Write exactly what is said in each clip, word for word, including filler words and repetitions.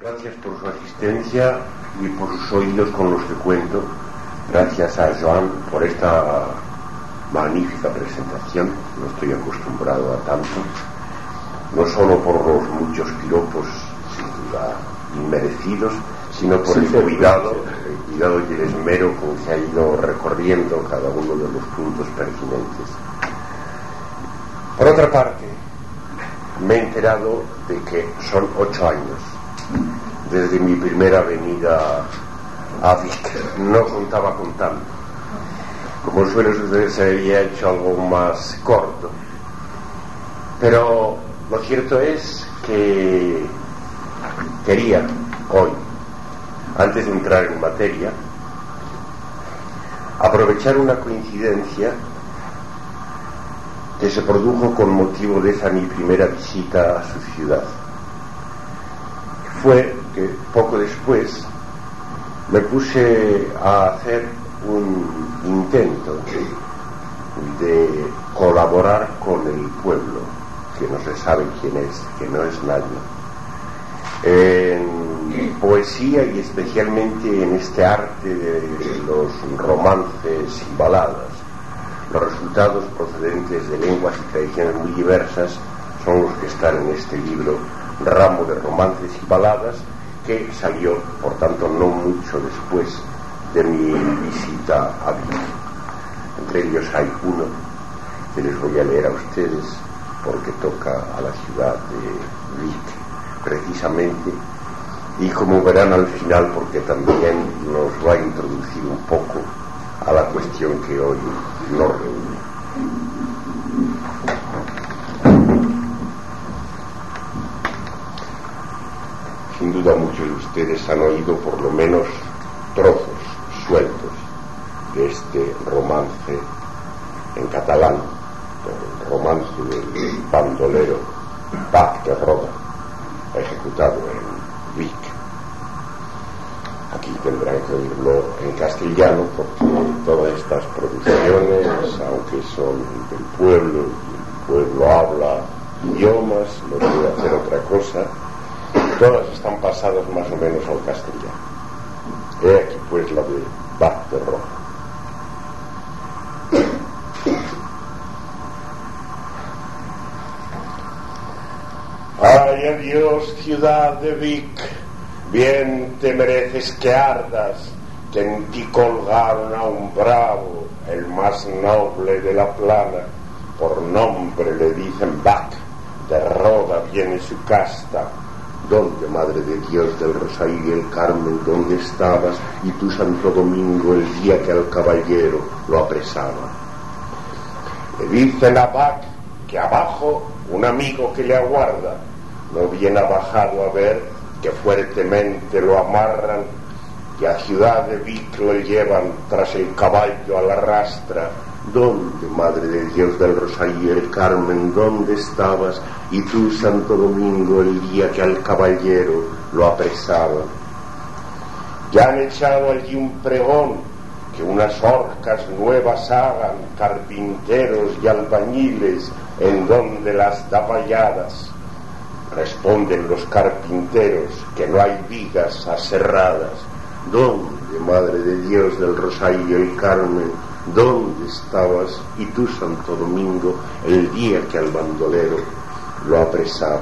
Gracias por su asistencia y por sus oídos con los que cuento. Gracias a Joan por esta magnífica presentación. No estoy acostumbrado a tanto, no solo por los muchos piropos sin duda inmerecidos, sino por el cuidado, el cuidado y el esmero con que ha ido recorriendo cada uno de los puntos pertinentes. Por otra parte, me he enterado de que son ocho años desde mi primera venida a Vic. No contaba con tanto. Como suele suceder, se había hecho algo más corto. Pero lo cierto es que quería hoy, antes de entrar en materia, aprovechar una coincidencia que se produjo con motivo de esa mi primera visita a su ciudad. Fue que poco después me puse a hacer un intento de colaborar con el pueblo, que no se sabe quién es, que no es nadie, en poesía y especialmente en este arte de los romances y baladas. Los resultados procedentes de lenguas y tradiciones muy diversas son los que están en este libro, Ramo de romances y baladas, que salió, por tanto, no mucho después de mi visita a Vic. Entre ellos hay uno que les voy a leer a ustedes porque toca a la ciudad de Vic precisamente, y como verán al final, porque también nos va a introducir un poco a la cuestión que hoy nos reúne. Sin duda muchos de ustedes han oído por lo menos trozos sueltos de este romance en catalán, el romance del bandolero Bac de Roda, ejecutado en Vic. Aquí tendrán que oírlo en castellano porque todas estas producciones, aunque son del pueblo y el pueblo habla idiomas, no puede hacer otra cosa, todas están pasadas más o menos al castellano. He aquí pues la de Bac de Roda. Ay, adiós, ciudad de Vic, bien te mereces que ardas, que en ti colgaron a un bravo, el más noble de la plana, por nombre le dicen Bac, de Roda viene su casta. ¿Dónde, Madre de Dios del Rosario y el Carmen, dónde estabas, y tu Santo Domingo, el día que al caballero lo apresaba? Le dicen a Bac que abajo un amigo que le aguarda, no bien ha bajado a ver que fuertemente lo amarran, y a ciudad de Vic lo llevan tras el caballo a la rastra. ¿Dónde, Madre de Dios del Rosario y el Carmen, dónde estabas, y tú, Santo Domingo, el día que al caballero lo apresaba? Ya han echado allí un pregón, que unas horcas nuevas hagan carpinteros y albañiles, en donde las da valladas. Responden los carpinteros que no hay vigas aserradas. ¿Dónde, Madre de Dios del Rosario y el Carmen, dónde estabas, y tú, Santo Domingo, el día que al bandolero lo apresaba?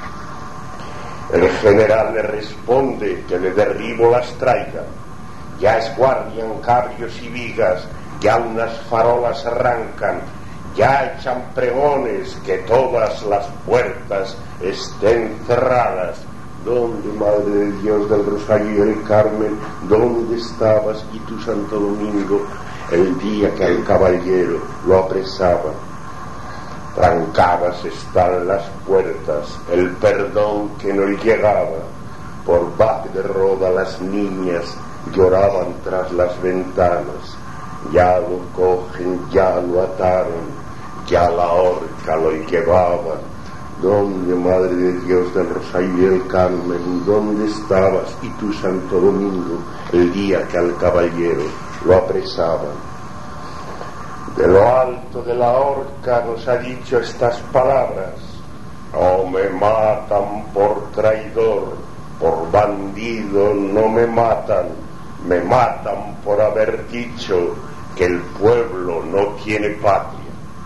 El general le responde que de derribo las traiga, ya esguardian cabrios y vigas, ya unas farolas arrancan, ya echan pregones que todas las puertas estén cerradas. ¿Dónde, Madre de Dios del Rosario y el Carmen, dónde estabas, y tú, Santo Domingo, el día que al caballero lo apresaba? Trancadas están las puertas, el perdón que no llegaba. Por Bac de Roda las niñas lloraban tras las ventanas. Ya lo cogen, ya lo ataron, ya la horca lo llevaban. ¿Dónde, Madre de Dios del Rosario y el Carmen, dónde estabas, y tú, Santo Domingo, el día que al caballero lo apresaban? De lo alto de la horca nos ha dicho estas palabras: o me matan por traidor, por bandido no me matan, me matan por haber dicho que el pueblo no tiene patria.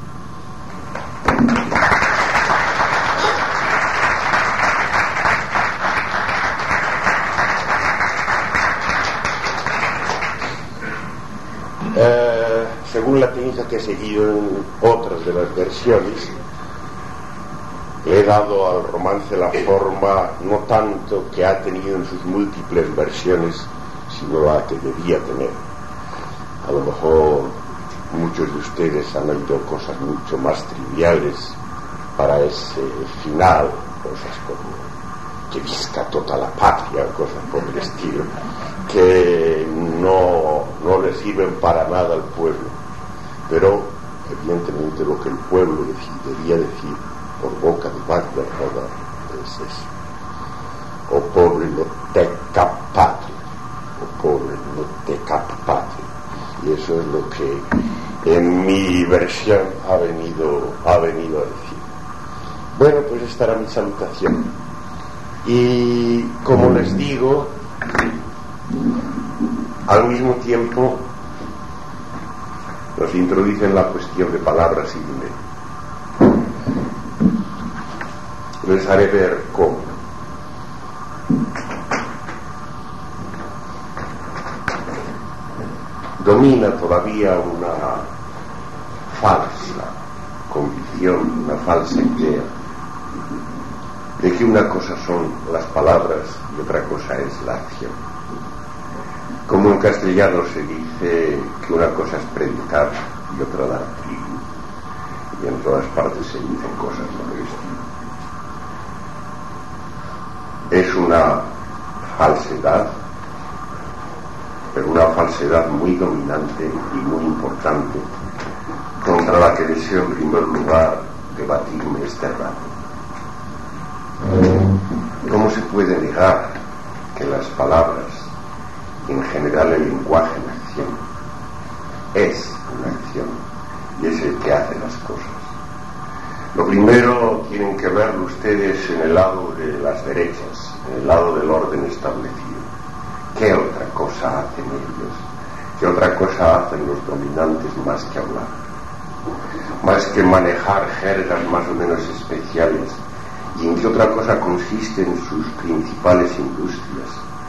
Eh, según la técnica que he seguido en otras de las versiones, he dado al romance la forma no tanto que ha tenido en sus múltiples versiones, sino la que debía tener. A lo mejor muchos de ustedes han oído cosas mucho más triviales para ese final, cosas como que visca toda la patria, cosas por el estilo, que no, no le sirven para nada al pueblo. Pero evidentemente lo que el pueblo debería decir por boca de Wagner Roda es eso: o pobre no te cap patria, o pobre no te cap patria. Y eso es lo que en mi versión ha venido, ha venido a decir. Bueno, pues esta era mi salutación. Y como les digo, al mismo tiempo nos introducen la cuestión de palabras y dinero. Les haré ver cómo. Domina todavía una falsa convicción, una falsa idea de que una cosa son las palabras y otra cosa es la acción. Como en castellano se dice que una cosa es predicar y otra dar trigo, y en todas partes se dicen cosas por el estilo. Es una falsedad, pero una falsedad muy dominante y muy importante, contra la que deseo en primer lugar debatirme este rato. ¿Cómo se puede negar que las palabras, y en general el lenguaje en acción, es una acción y es el que hace las cosas? Lo primero tienen que verlo ustedes en el lado de las derechas, en el lado del orden establecido. ¿Qué otra cosa hacen ellos? ¿Qué otra cosa hacen los dominantes más que hablar? Más que manejar jergas más o menos especiales. ¿Y en qué otra cosa consisten sus principales industrias?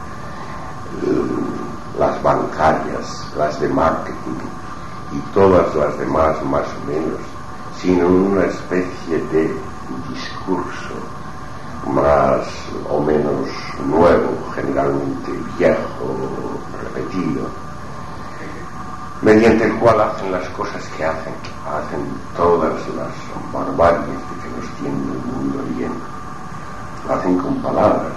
Las bancarias, las de marketing y todas las demás más o menos, sino una especie de discurso más o menos nuevo, generalmente viejo, repetido, mediante el cual hacen las cosas que hacen, hacen todas las barbaries de que nos tiene el mundo lleno. Lo hacen con palabras.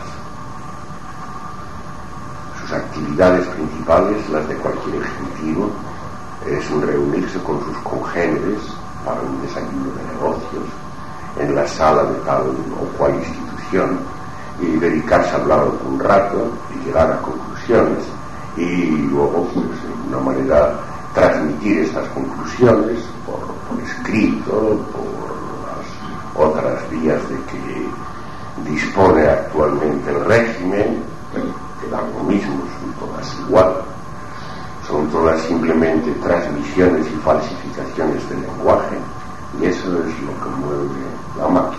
Sus actividades principales, las de cualquier ejecutivo, es un reunirse con sus congéneres para un desayuno de negocios en la sala de tal o cual institución y dedicarse a hablar un rato y llegar a conclusiones y luego, pues, de una manera, transmitir estas conclusiones por, por escrito, por las otras vías de que dispone actualmente el régimen, que dan lo mismo, son todas igual, son todas simplemente transmisiones y falsificaciones del lenguaje, y eso es lo que mueve la máquina.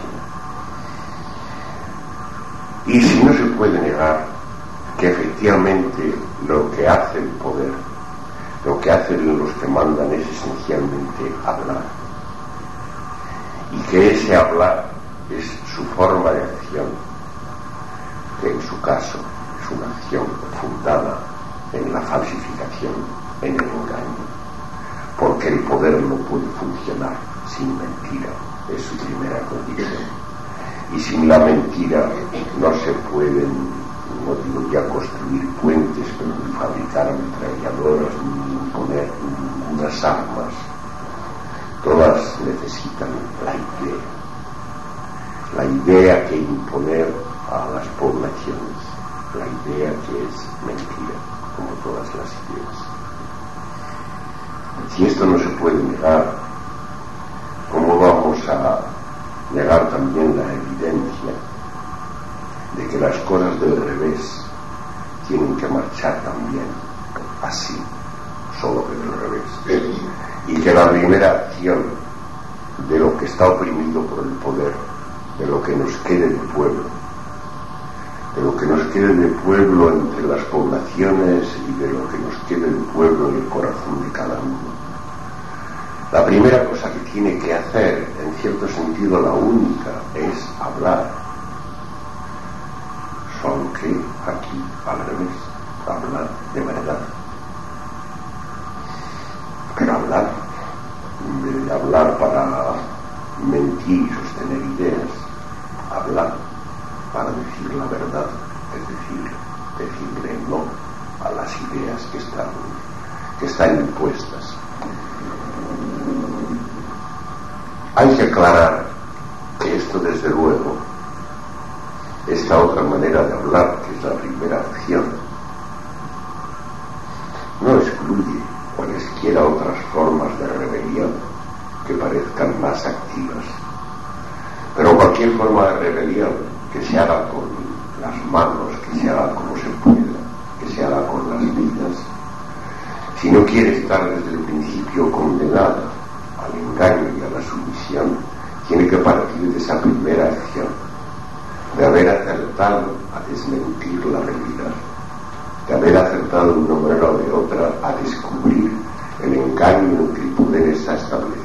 Y si no se puede negar que efectivamente lo que hace el poder, lo que hacen los que mandan es esencialmente hablar, y que ese hablar es su forma de acción, que en su caso es una acción fundada en la falsificación, en el engaño, porque el poder no puede funcionar sin mentira, es su primera condición, y sin la mentira no se pueden, no digo ya construir puentes, pero ni fabricar ametralladoras, ni imponer ningunas armas. Todas necesitan la idea, la idea que imponer a las poblaciones, la idea que es mentira, como todas las ideas. Si esto no se puede negar, ¿cómo vamos a negar también la evidencia de de que las cosas del revés tienen que marchar también así, solo que del revés, y que la primera acción de lo que está oprimido por el poder, de lo que nos quede de pueblo, de lo que nos quede de pueblo entre las poblaciones y de lo que nos quede de pueblo en el corazón de cada uno, la primera cosa que tiene que hacer, en cierto sentido la única, es hablar. Solo que aquí, al revés, hablar de verdad. Pero hablar, en vez de hablar para mentir y sostener ideas, hablar para decir la verdad, es decir, decirle no a las ideas que están, que están impuestas. Hay que aclarar que esto, desde luego, esta otra manera de hablar, que es la primera acción, no excluye cualesquiera otras formas de rebelión que parezcan más activas. Pero cualquier forma de rebelión que se haga con las manos, que se haga como se pueda, que se haga con las vidas, si no quiere estar desde el principio condenada al engaño y a la sumisión, tiene que partir de esa primera acción, de haber acertado a desmentir la realidad, de haber acertado de una manera o de otra a descubrir el engaño en que el poder está establecido.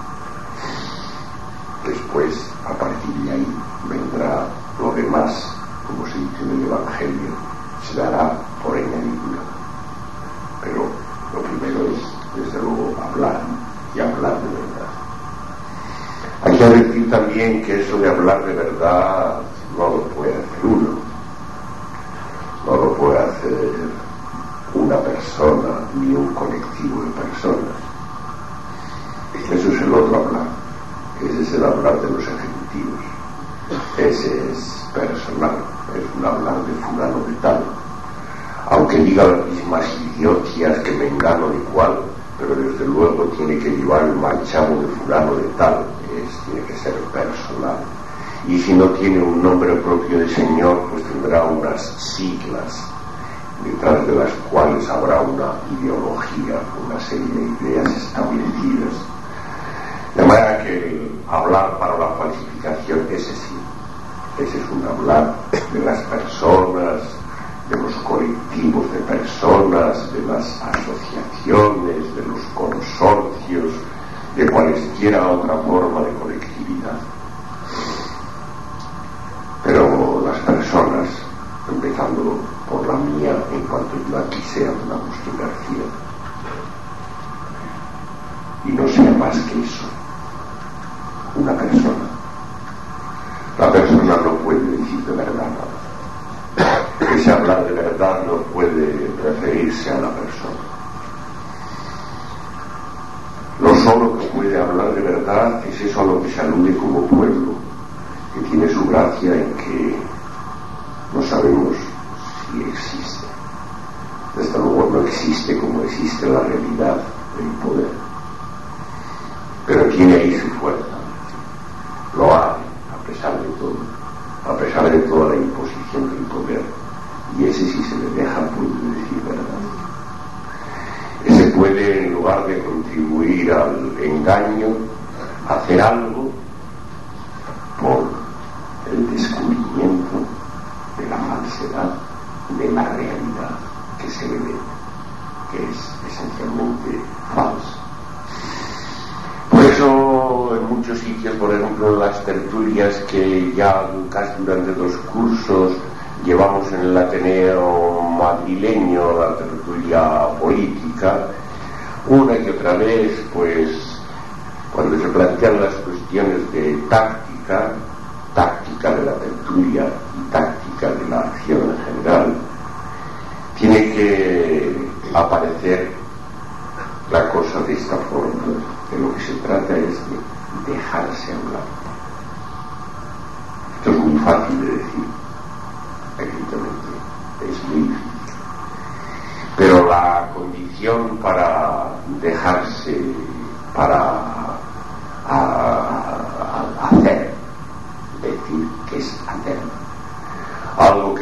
Después, a partir de ahí, vendrá lo demás, como se dice en el Evangelio, se dará por añadidura. Pero lo primero es, desde luego, hablar, y hablar de verdad. Hay que decir también que eso de hablar de verdad no lo puede hacer uno, no lo puede hacer una persona ni un colectivo de personas. Eso es el otro hablar, ese es el hablar de los ejecutivos, ese es personal, es un hablar de fulano de tal, aunque diga las mismas idiotias que mengano de cual, pero desde luego tiene que llevar el manchado de fulano de tal, es, tiene que ser personal. Y si no tiene un nombre propio de señor, pues tendrá unas siglas detrás de las cuales habrá una ideología, una serie de ideas establecidas. De manera que el hablar para la falsificación, ese sí, ese es un hablar de las personas, de los colectivos de personas, de las asociaciones, de los consorcios, de cualesquiera otra forma de colectividad. Pero las personas, empezando por la mía, en cuanto yo aquí sea don Agustín García, y no sea más que eso, una persona, la persona no puede decir de verdad nada. Ese hablar de verdad no puede referirse a la persona. Lo solo que puede hablar de verdad es eso a lo que se alude como pueblo, que tiene su gracia en que no sabemos si existe. Desde luego no existe como existe la realidad del poder, pero tiene ahí su fuerza, lo hace a pesar de todo, a pesar de toda la imposición del poder, y ese, si se le deja, puede decir verdad. Ese puede, en lugar de contribuir al engaño, hacer algo por el descubrimiento de la falsedad de la realidad que se le ve, que es esencialmente falsa. Por eso, en muchos sitios, por ejemplo, en las tertulias que ya casi durante dos cursos llevamos en el Ateneo madrileño, la tertulia política, una y otra vez, pues, cuando se plantean las cuestiones de táctica, táctica de la tertulia y táctica de la acción en general, tiene que aparecer la cosa de esta forma. De lo que se trata es de dejarse hablar. Esto es muy fácil de decir, evidentemente, es muy difícil. Pero la condición para dejarse, para a, a, a hacer, decir que es hacer. Al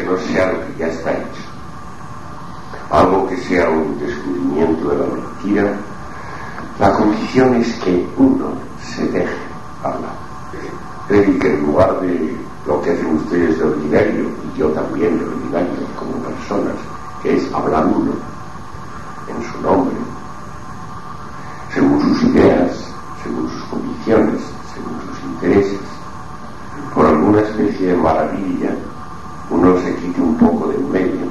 no sea lo que ya está hecho, algo que sea un descubrimiento de la mentira, la condición es que uno se deje hablar. Es decir, que en lugar de lo que hacen ustedes de ordinario, y yo también de ordinario como personas, que es hablar uno en su nombre, según sus ideas, según sus convicciones, según sus intereses, por alguna especie de maravilla, uno se quite un poco de en medio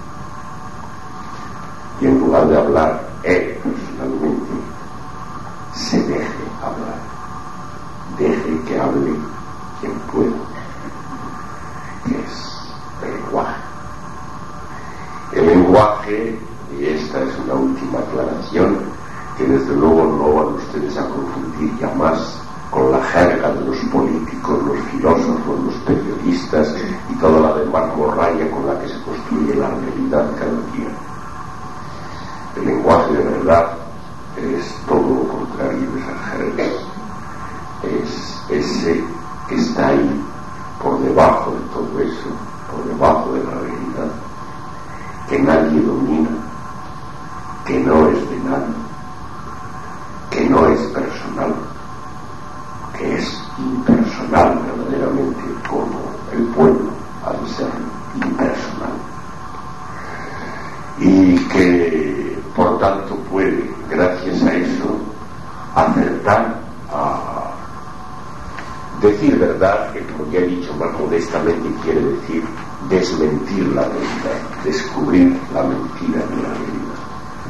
y en lugar de hablar él personalmente, se deje hablar, deje que hable quien pueda, que es el lenguaje. El lenguaje, y esta es una última aclaración, que desde luego no van ustedes a confundir ya más con la jerga de los políticos, los filósofos, los periodistas y toda la demás morralla con la que se construye la realidad cada día. El lenguaje de verdad es todo lo contrario de esas jergas, es ese que está ahí por debajo de todo eso, por debajo de la realidad, que nadie domina, que no es de nadie, que no es personal, que es impersonal verdaderamente, como el pueblo ha de ser impersonal, y que por tanto puede, gracias a eso, acertar a decir verdad, que como ya he dicho más modestamente quiere decir desmentir la realidad, descubrir la mentira de la realidad.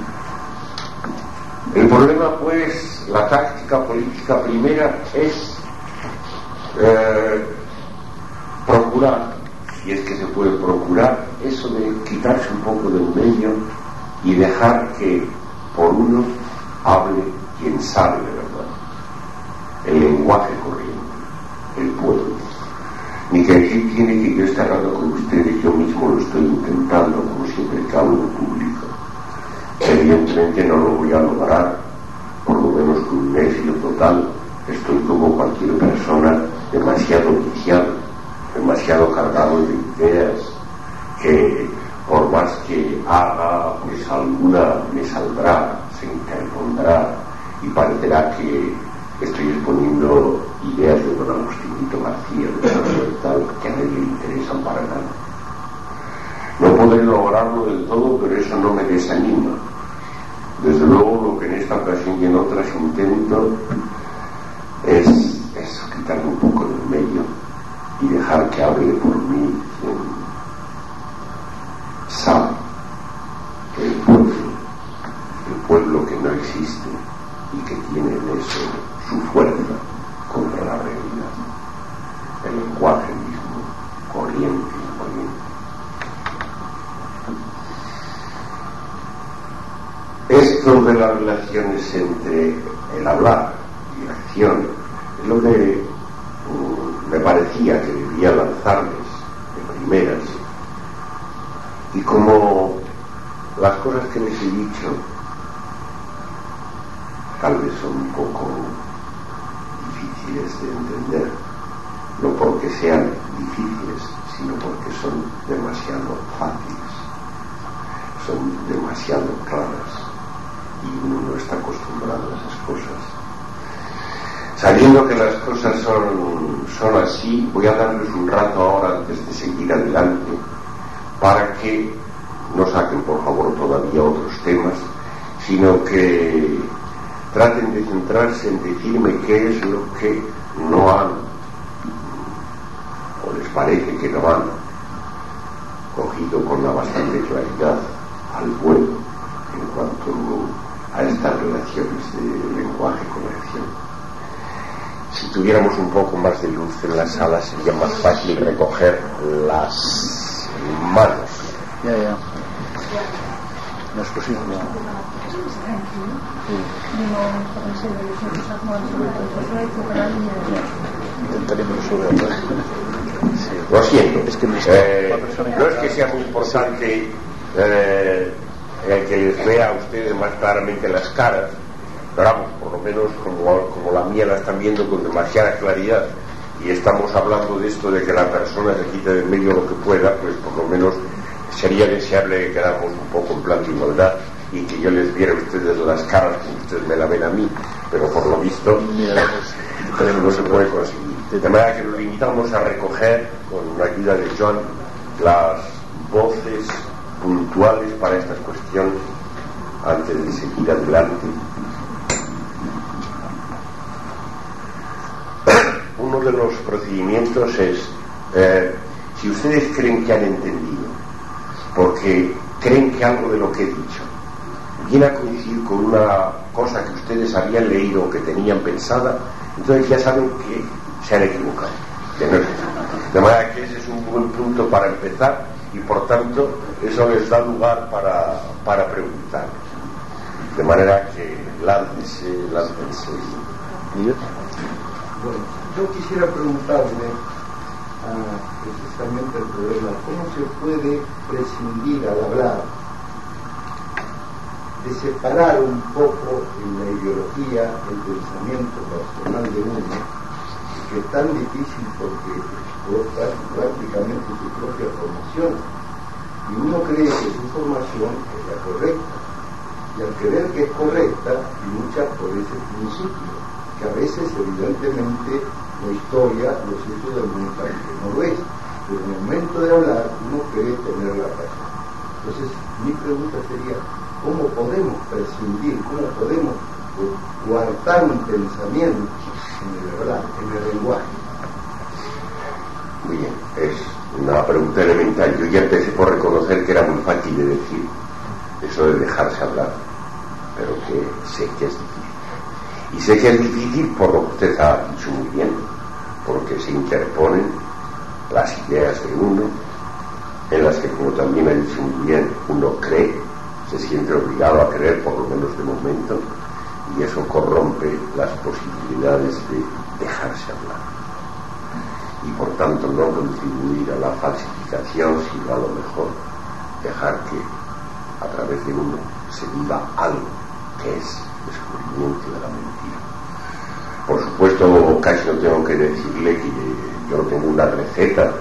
El problema, pues, la táctica política primera es eh, procurar, si es que se puede procurar, eso de quitarse un poco del medio y dejar que por uno hable quien sabe de verdad, el lenguaje corriente, el pueblo. Ni que aquí tiene que yo estar hablando con ustedes, yo mismo lo estoy intentando, como siempre que hablo en público. Evidentemente no lo voy a lograr, por lo menos con un éxito total. Estoy como cualquier persona demasiado viciado, demasiado cargado de ideas, que por más que haga, pues alguna me saldrá, se interpondrá y parecerá que estoy exponiendo ideas de don Agustinito García, de tal, que a nadie le interesan para nada. No podré lograrlo del todo, pero eso no me desanima. Desde luego lo que en esta ocasión y en otras intento es eso, quitarme un poco del medio y dejar que hable por mí quien sabe que el pueblo, el pueblo que no existe y que tiene en eso su fuerza contra la realidad, el lenguaje mismo, corriente y corriente. Esto de las relaciones entre el hablar y la acción es lo que um, me parecía que debía lanzarles de primeras, y como las cosas que les he dicho tal vez son un poco difíciles de entender, no porque sean difíciles, sino porque son demasiado fáciles, son demasiado claras, y uno no está acostumbrado a esas cosas. Sabiendo que las cosas son, son así, voy a darles un rato ahora, antes de seguir adelante, para que no saquen por favor todavía otros temas, sino que traten de centrarse en decirme qué es lo que no han, o les parece que no han cogido con la bastante claridad al vuelo en cuanto a estas relaciones de lenguaje con acción. Si tuviéramos un poco más de luz en la sala sería más fácil recoger las manos. Ya, ya. No es posible. Intentaremos resolverlo. Sí. Lo siento. Es que eh, no es que sea muy importante eh, el que les vea a ustedes más claramente las caras, pero vamos, por lo menos como, como la mía la están viendo con demasiada claridad, y estamos hablando de esto de que la persona se quite del medio lo que pueda, pues por lo menos sería deseable que quedáramos un poco en plan de igualdad y que yo les viera a ustedes las caras como ustedes me la ven a mí, pero por lo visto eso no se puede conseguir. De manera que nos limitamos a recoger, con la ayuda de John, las voces puntuales para estas cuestiones antes de seguir adelante. Uno de los procedimientos es, eh, si ustedes creen que han entendido, porque creen que algo de lo que he dicho viene a coincidir con una cosa que ustedes habían leído o que tenían pensada, entonces ya saben que se han equivocado, que no es eso. De manera que ese es un buen punto para empezar y por tanto eso les da lugar para, para preguntar. De manera que láncense, láncense. Bueno, yo quisiera preguntarle ah, precisamente el problema, ¿cómo se puede prescindir al hablar de separar un poco en la ideología el pensamiento personal de uno, que es tan difícil porque explota prácticamente su propia formación, y uno cree que su formación es la correcta, y al creer que es correcta lucha por ese principio, que a veces evidentemente la historia los hizo demostrar que no lo es, pero en el momento de hablar uno cree tener la razón. Entonces mi pregunta sería, ¿cómo podemos prescindir, cómo podemos guardar un pensamiento en el hablar, en el lenguaje? Muy bien, es una pregunta elemental. Yo ya empecé por reconocer que era muy fácil de decir eso de dejarse hablar, pero que sé que es difícil. Y sé que es difícil por lo que usted ha dicho muy bien, porque se interponen las ideas de uno, en las que, como también ha dicho muy bien, uno cree, se siente obligado a creer, por lo menos de momento, y eso corrompe las posibilidades de dejarse hablar. Y por tanto no contribuir a la falsificación, sino a lo mejor dejar que a través de uno se viva algo que es descubrimiento de la mentira. Por supuesto, casi no tengo que decirle que yo no tengo una receta eh,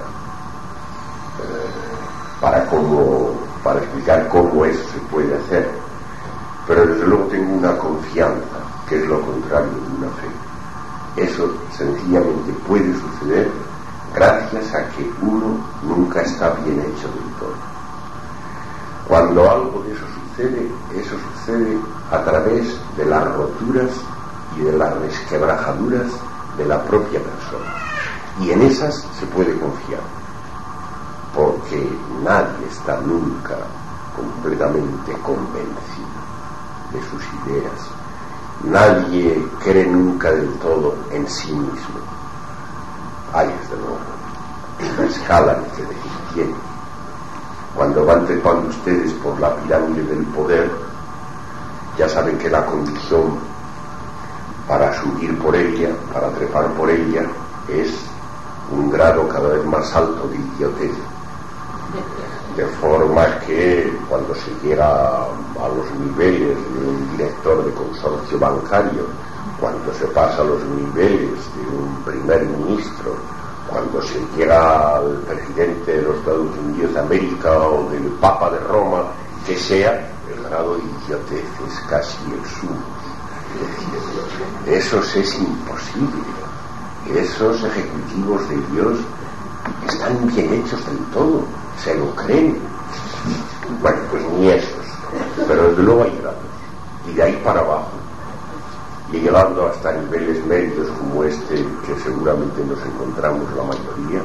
para cómo, para explicar cómo eso se puede hacer, pero desde luego tengo una confianza, que es lo contrario de una fe. Eso sencillamente puede suceder gracias a que uno nunca está bien hecho del todo. Cuando algo de eso sucede, eso sucede a través de las roturas y de las resquebrajaduras de la propia persona, y en esas se puede confiar, porque nadie está nunca completamente convencido de sus ideas, nadie cree nunca del todo en sí mismo. Hay desde luego una escala en que tiene. Cuando van trepando ustedes por la pirámide del poder, ya saben que la condición para subir por ella, para trepar por ella, es un grado cada vez más alto de idiotez. De forma que cuando se llega a los niveles de un director de consorcio bancario, cuando se pasa a los niveles de un primer ministro, cuando se llega al presidente de los Estados Unidos de América o del Papa de Roma, que sea, el grado de idiotez es casi el sumo. Es decir, eso es imposible. Esos ejecutivos de Dios están bien hechos del todo, se lo creen. Bueno, pues ni esos, pero desde luego hay grados, y de ahí para abajo, y llegando hasta niveles medios como este, que seguramente nos encontramos la mayoría,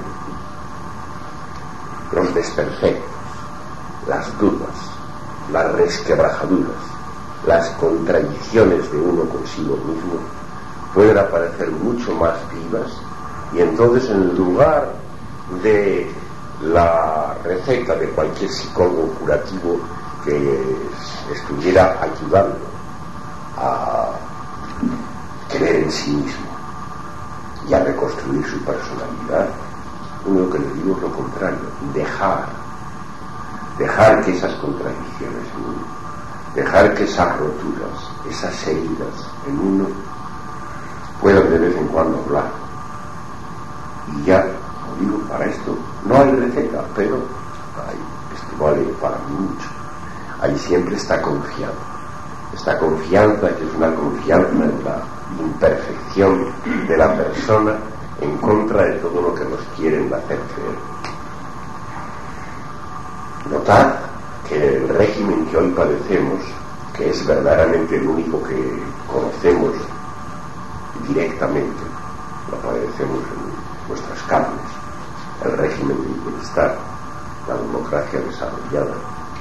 los desperfectos, las dudas, las resquebrajaduras, las contradicciones de uno consigo mismo pueden aparecer mucho más vivas, y entonces en el lugar de la receta de cualquier psicólogo curativo que estuviera ayudando a creer en sí mismo y a reconstruir su personalidad, lo único que le digo es lo contrario: dejar dejar que esas contradicciones en uno, dejar que esas roturas, esas heridas en uno puedan de vez en cuando hablar, Y ya, como digo, para esto no hay receta, pero hay, esto vale para mí mucho. Hay siempre esta confianza, esta confianza que es una confianza en la imperfección de la persona en contra de todo lo que nos quieren hacer creer. Notad que el régimen que hoy padecemos, que es verdaderamente el único que conocemos directamente, lo padecemos en nuestras carnes, el régimen del bienestar, la democracia desarrollada.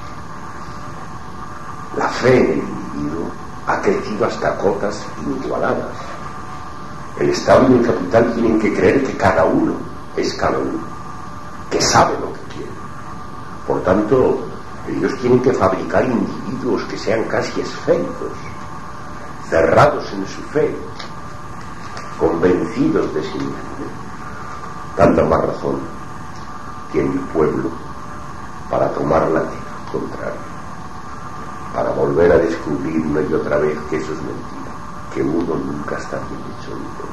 La fe en el individuo ha crecido hasta cotas inigualadas. El Estado y el capital tienen que creer que cada uno es cada uno, que sabe lo que quiere. Por tanto, ellos tienen que fabricar individuos que sean casi esféricos, cerrados en su fe, convencidos de sí mismos. Tanta más razón tiene el pueblo para tomar la actitud contraria, para volver a descubrir una y otra vez que eso es mentira, que uno nunca está bien hecho ni todo,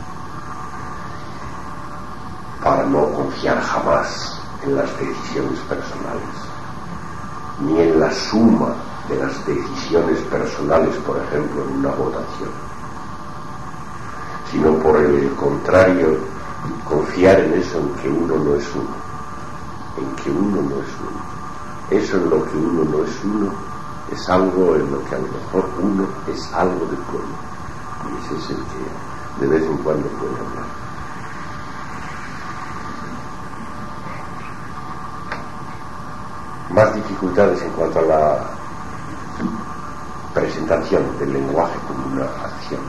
para no confiar jamás en las decisiones personales, ni en la suma de las decisiones personales, por ejemplo, en una votación, sino por el contrario, confiar en eso, en que uno no es uno, en que uno no es uno. Eso en lo que uno no es uno es algo en lo que a lo mejor uno es algo del pueblo, y ese es el que de vez en cuando puede hablar. Más dificultades en cuanto a la presentación del lenguaje como una acción.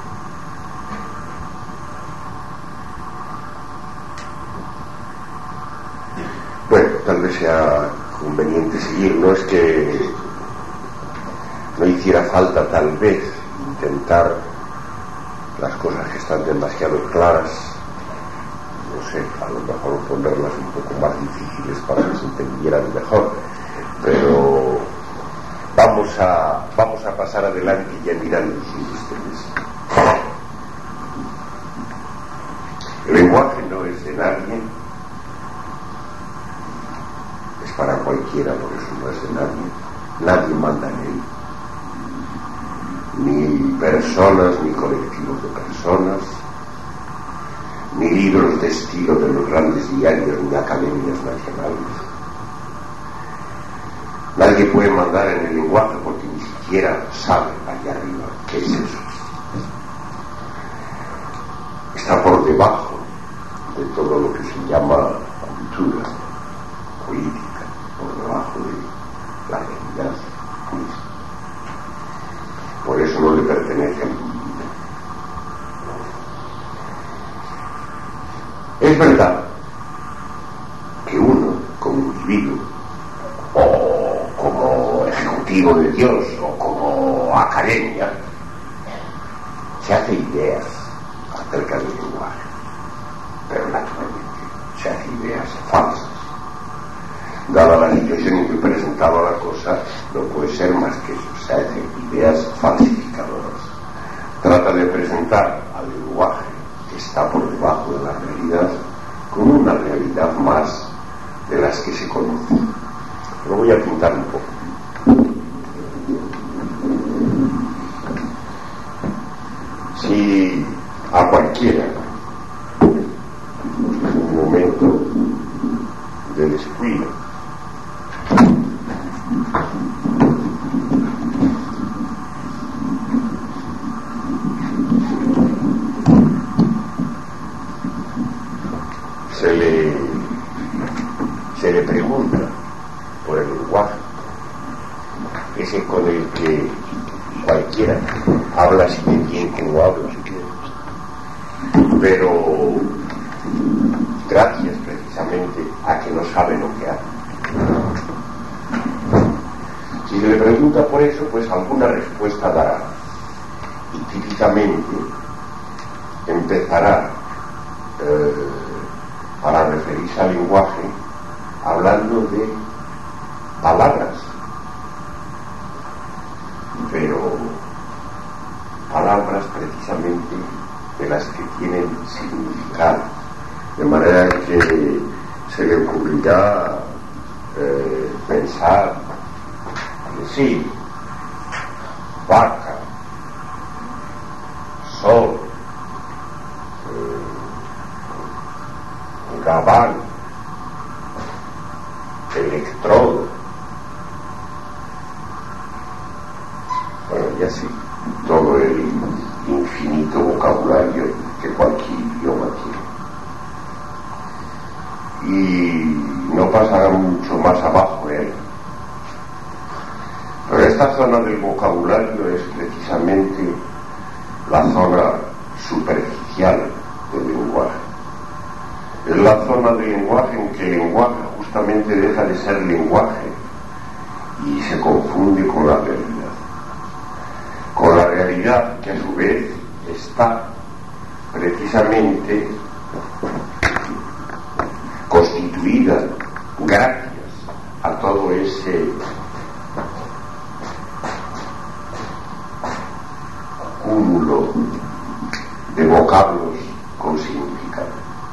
Bueno, tal vez sea conveniente seguir, no es que no hiciera falta tal vez intentar las cosas que están demasiado claras, no sé, a lo mejor ponerlas un poco más difíciles para que se entendieran mejor, pero vamos a vamos a pasar adelante y ya miran ustedes. El lenguaje no es de nadie, es para cualquiera, por eso no es de nadie, nadie manda en él, ni personas ni colectivos de personas, ni libros de estilo de los grandes diarios ni academias nacionales. Nadie puede mandar en el lenguaje porque ni siquiera sabe allá arriba qué es eso. Está por debajo de todo lo que se llama cultura política, por debajo de la realidad misma. Por eso no le pertenece al mundo. Es verdad que uno, como individuo, o como ejecutivo de Dios, o como academia, se hace ideas acerca del lenguaje, pero naturalmente se hace ideas falsas. Dada la situación en que presentaba la cosa, no puede ser más que eso, se hacen ideas falsificadoras. Trata de presentar al lenguaje que está por debajo de la realidad como una realidad más de las que se conocen. Lo voy a pintar un poco. Si a cualquiera un momento de descuido se le se le pregunta por el lenguaje ese con el que cualquiera habla así de bien como habla, pero gracias precisamente a que no sabe lo que hace. Si se le pregunta por eso, pues alguna respuesta dará, y típicamente empezará eh, para referirse al lenguaje hablando de palabras, pero palabras precisamente de las que tienen significado, De manera que se le ocurrirá eh, pensar que sí, vaca, sol, eh, gabán, electrodo, bueno, y así todo el infinito vocabulario que cualquier idioma tiene. Y no pasará mucho más abajo él. Pero esta zona del vocabulario es precisamente la zona superficial del lenguaje. Es la zona del lenguaje en que el lenguaje justamente deja de ser lenguaje y se confunde con la realidad. Con la realidad que a su vez está precisamente constituida gracias a todo ese cúmulo de vocablos con significado.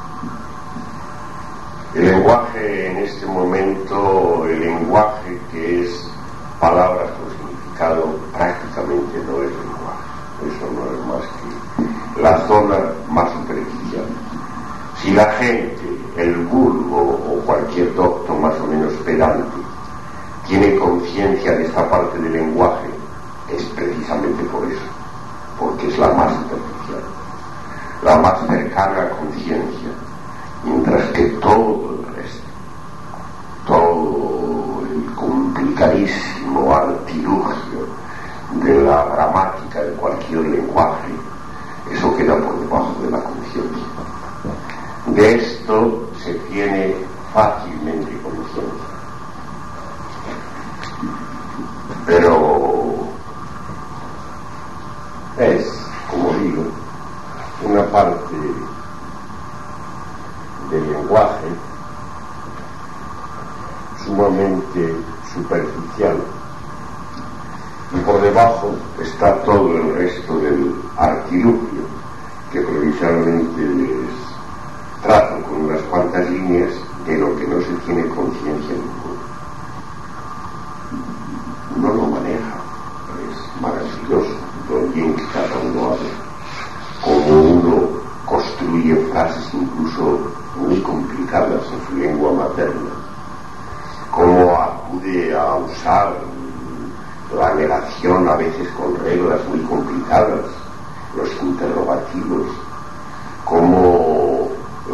El lenguaje en este momento, el lenguaje que es palabras con significado, prácticamente no es lenguaje. Eso no es más que la zona más superficial. Si la gente, el vulgo o cualquier docto más o menos pedante tiene conciencia de esta parte del lenguaje, es precisamente por eso, porque es la más superficial, la más cercana a conciencia, mientras que todo el resto, todo el complicadísimo artilugio de la gramática de cualquier lenguaje, eso queda por debajo de la conciencia. De esto se tiene fácilmente conciencia. Pero es, como digo, una parte del lenguaje sumamente superficial, y por debajo está todo el resto del artilugio que provisionalmente les trazo con unas cuantas líneas de lo que no se tiene conciencia ninguna. No lo maneja, es maravilloso lo bien que cada uno habla, como uno construye frases incluso muy complicadas en su lengua materna, cómo acude a usar la negación a veces con reglas muy complicadas, los interrogativos, cómo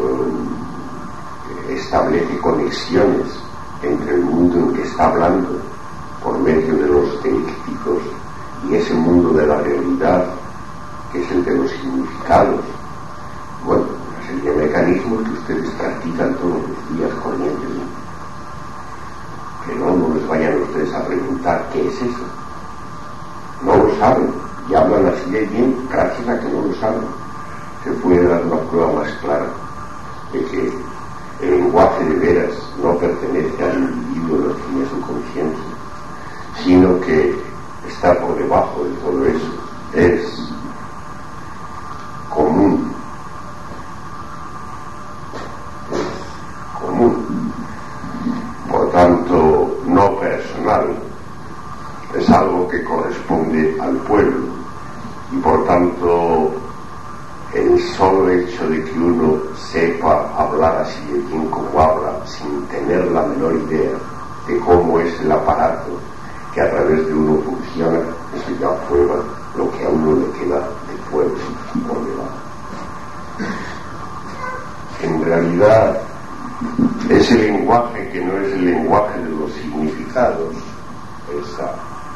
eh, establece conexiones entre el mundo en que está hablando por medio de los deícticos y ese mundo de la realidad que es el de los significados. Bueno, una serie de mecanismos que ustedes practican todos los días corrientemente. Que no, no les vayan ustedes a preguntar qué es eso. No lo saben y hablan así de bien gracias a que no lo saben. Se puede dar una prueba más clara de que el lenguaje de veras no pertenece al individuo, no tiene su conciencia, sino que está por debajo de todo eso, es común, es común, por tanto no personal, es algo que corresponde al pueblo, y por tanto el solo hecho de que uno sepa hablar así de bien como habla, sin tener la menor idea de cómo es el aparato que a través de uno funciona, eso ya prueba lo que a uno le queda de pueblo por debajo. En realidad, ese lenguaje que no es el lenguaje de los significados, esa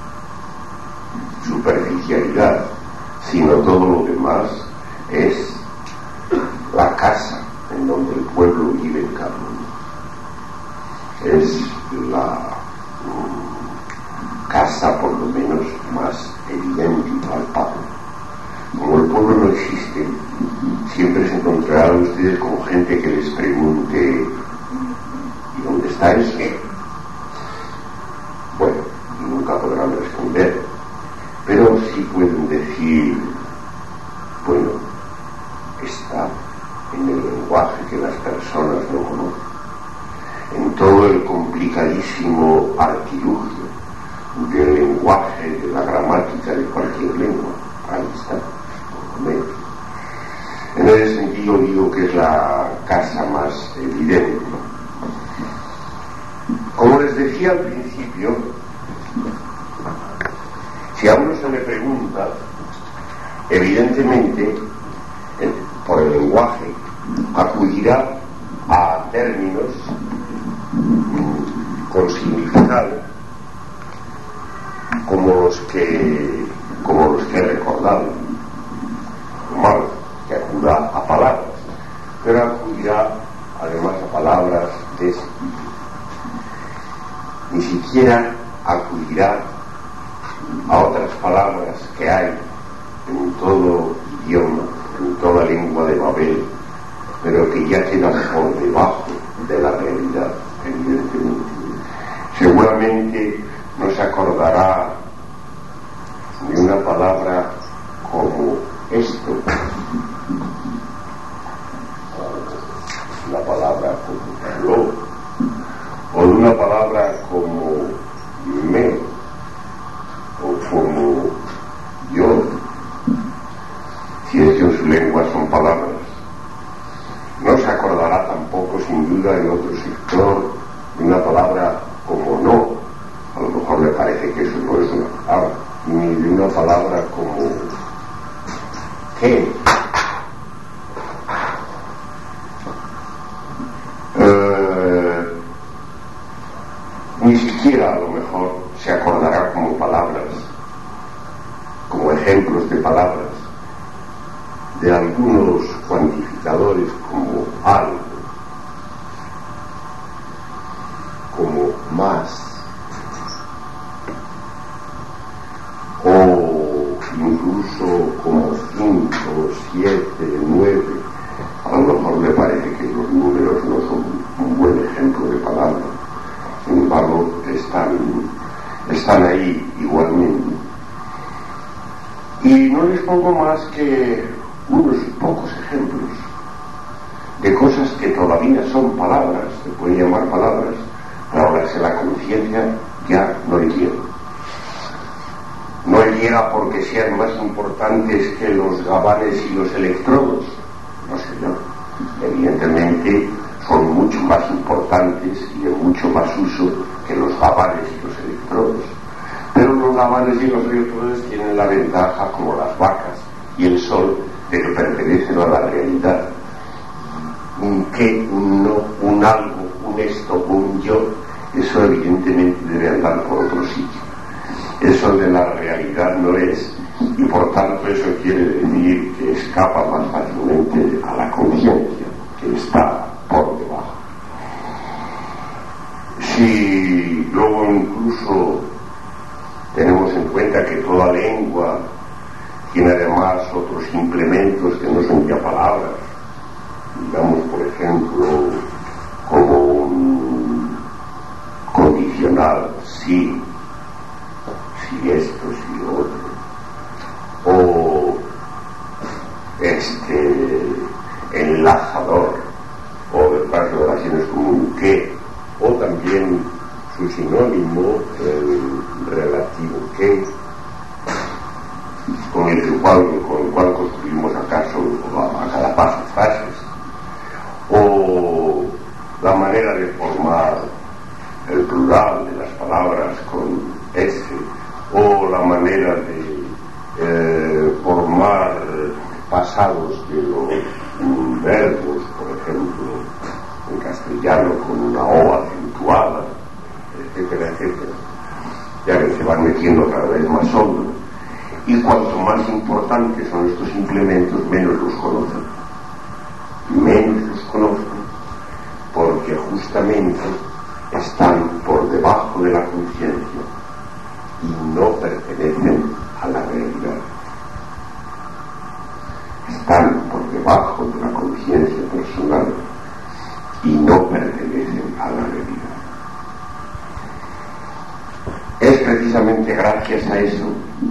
superficialidad, sino todo lo demás, es la casa en donde el pueblo vive en cada uno. Es la um, casa por lo menos más evidente y palpable. Como el pueblo no existe, siempre se encontrarán ustedes con gente que les pregunte ¿y dónde está eso? Bueno, y nunca podrán responder, pero sí pueden decir, bueno, está en el lenguaje que las personas En ese sentido digo que es la casa más evidente. Como les decía al principio, si a uno se le pregunta, evidentemente, por el lenguaje, acudirá a términos con significado como los que como los que he recordado, normal que acuda a palabras, pero acudirá además a palabras de ese tipo. Ni siquiera acudirá a otras palabras que hay en todo idioma, en toda lengua de Babel, pero que ya quedan por debajo de la realidad, evidentemente. Seguramente no se acordará de una palabra como esto, una palabra como lo, o de una palabra como me, o como yo, si es que en su lengua son palabras. No se acordará tampoco, sin duda, en otro sector, de una palabra como no. A lo mejor le parece que eso no es una palabra, ni de una palabra como qué. Eh, ni siquiera a lo mejor se acordará como palabras, como ejemplos de palabras, de algunos cuantificadores como algo, como más, o incluso como cinco, siete, nueve. A lo mejor le parece que los números no son un buen ejemplo de palabra, sin embargo están, están ahí igualmente. Y no les pongo más que unos pocos ejemplos de cosas que todavía son palabras, se pueden llamar palabras, pero ahora que la conciencia ya no le llega. No le llega porque sean más importantes que los gabanes y los electrodos, no sé yo. Evidentemente son mucho más importantes y de mucho más uso que los gabanes y los electrodos. Pero los gabanes y los electrodos tienen la ventaja, como las vacas y el sol, de que pertenecen a la realidad. Un qué, un no, un algo, un esto, un yo, eso evidentemente debe andar por otro sitio. Eso de la realidad no es, y por tanto eso quiere decir que escapa más fácilmente a la conciencia, que está por debajo. Si luego incluso tenemos en cuenta que toda lengua tiene además otros implementos que no son ya palabras, digamos por ejemplo como un condicional, sí, si esto, si otro, o este enlazador, o de paso de oraciones como un qué, o también su sinónimo, el relativo qué, con el cual, con el cual construimos acaso a, a cada paso frases, o la manera de formar el plural de las palabras con S, o la manera de eh, formar pasados de los verbos, por ejemplo, en castellano con una O acentuada, etcétera, etcétera, ya que se van metiendo cada vez más hondo. Y cuanto más importantes son estos implementos, menos los conocen. Menos los conocen porque justamente están por debajo de la conciencia y no pertenecen a la realidad. Están por debajo de la conciencia personal y no pertenecen a la realidad. Es precisamente gracias a eso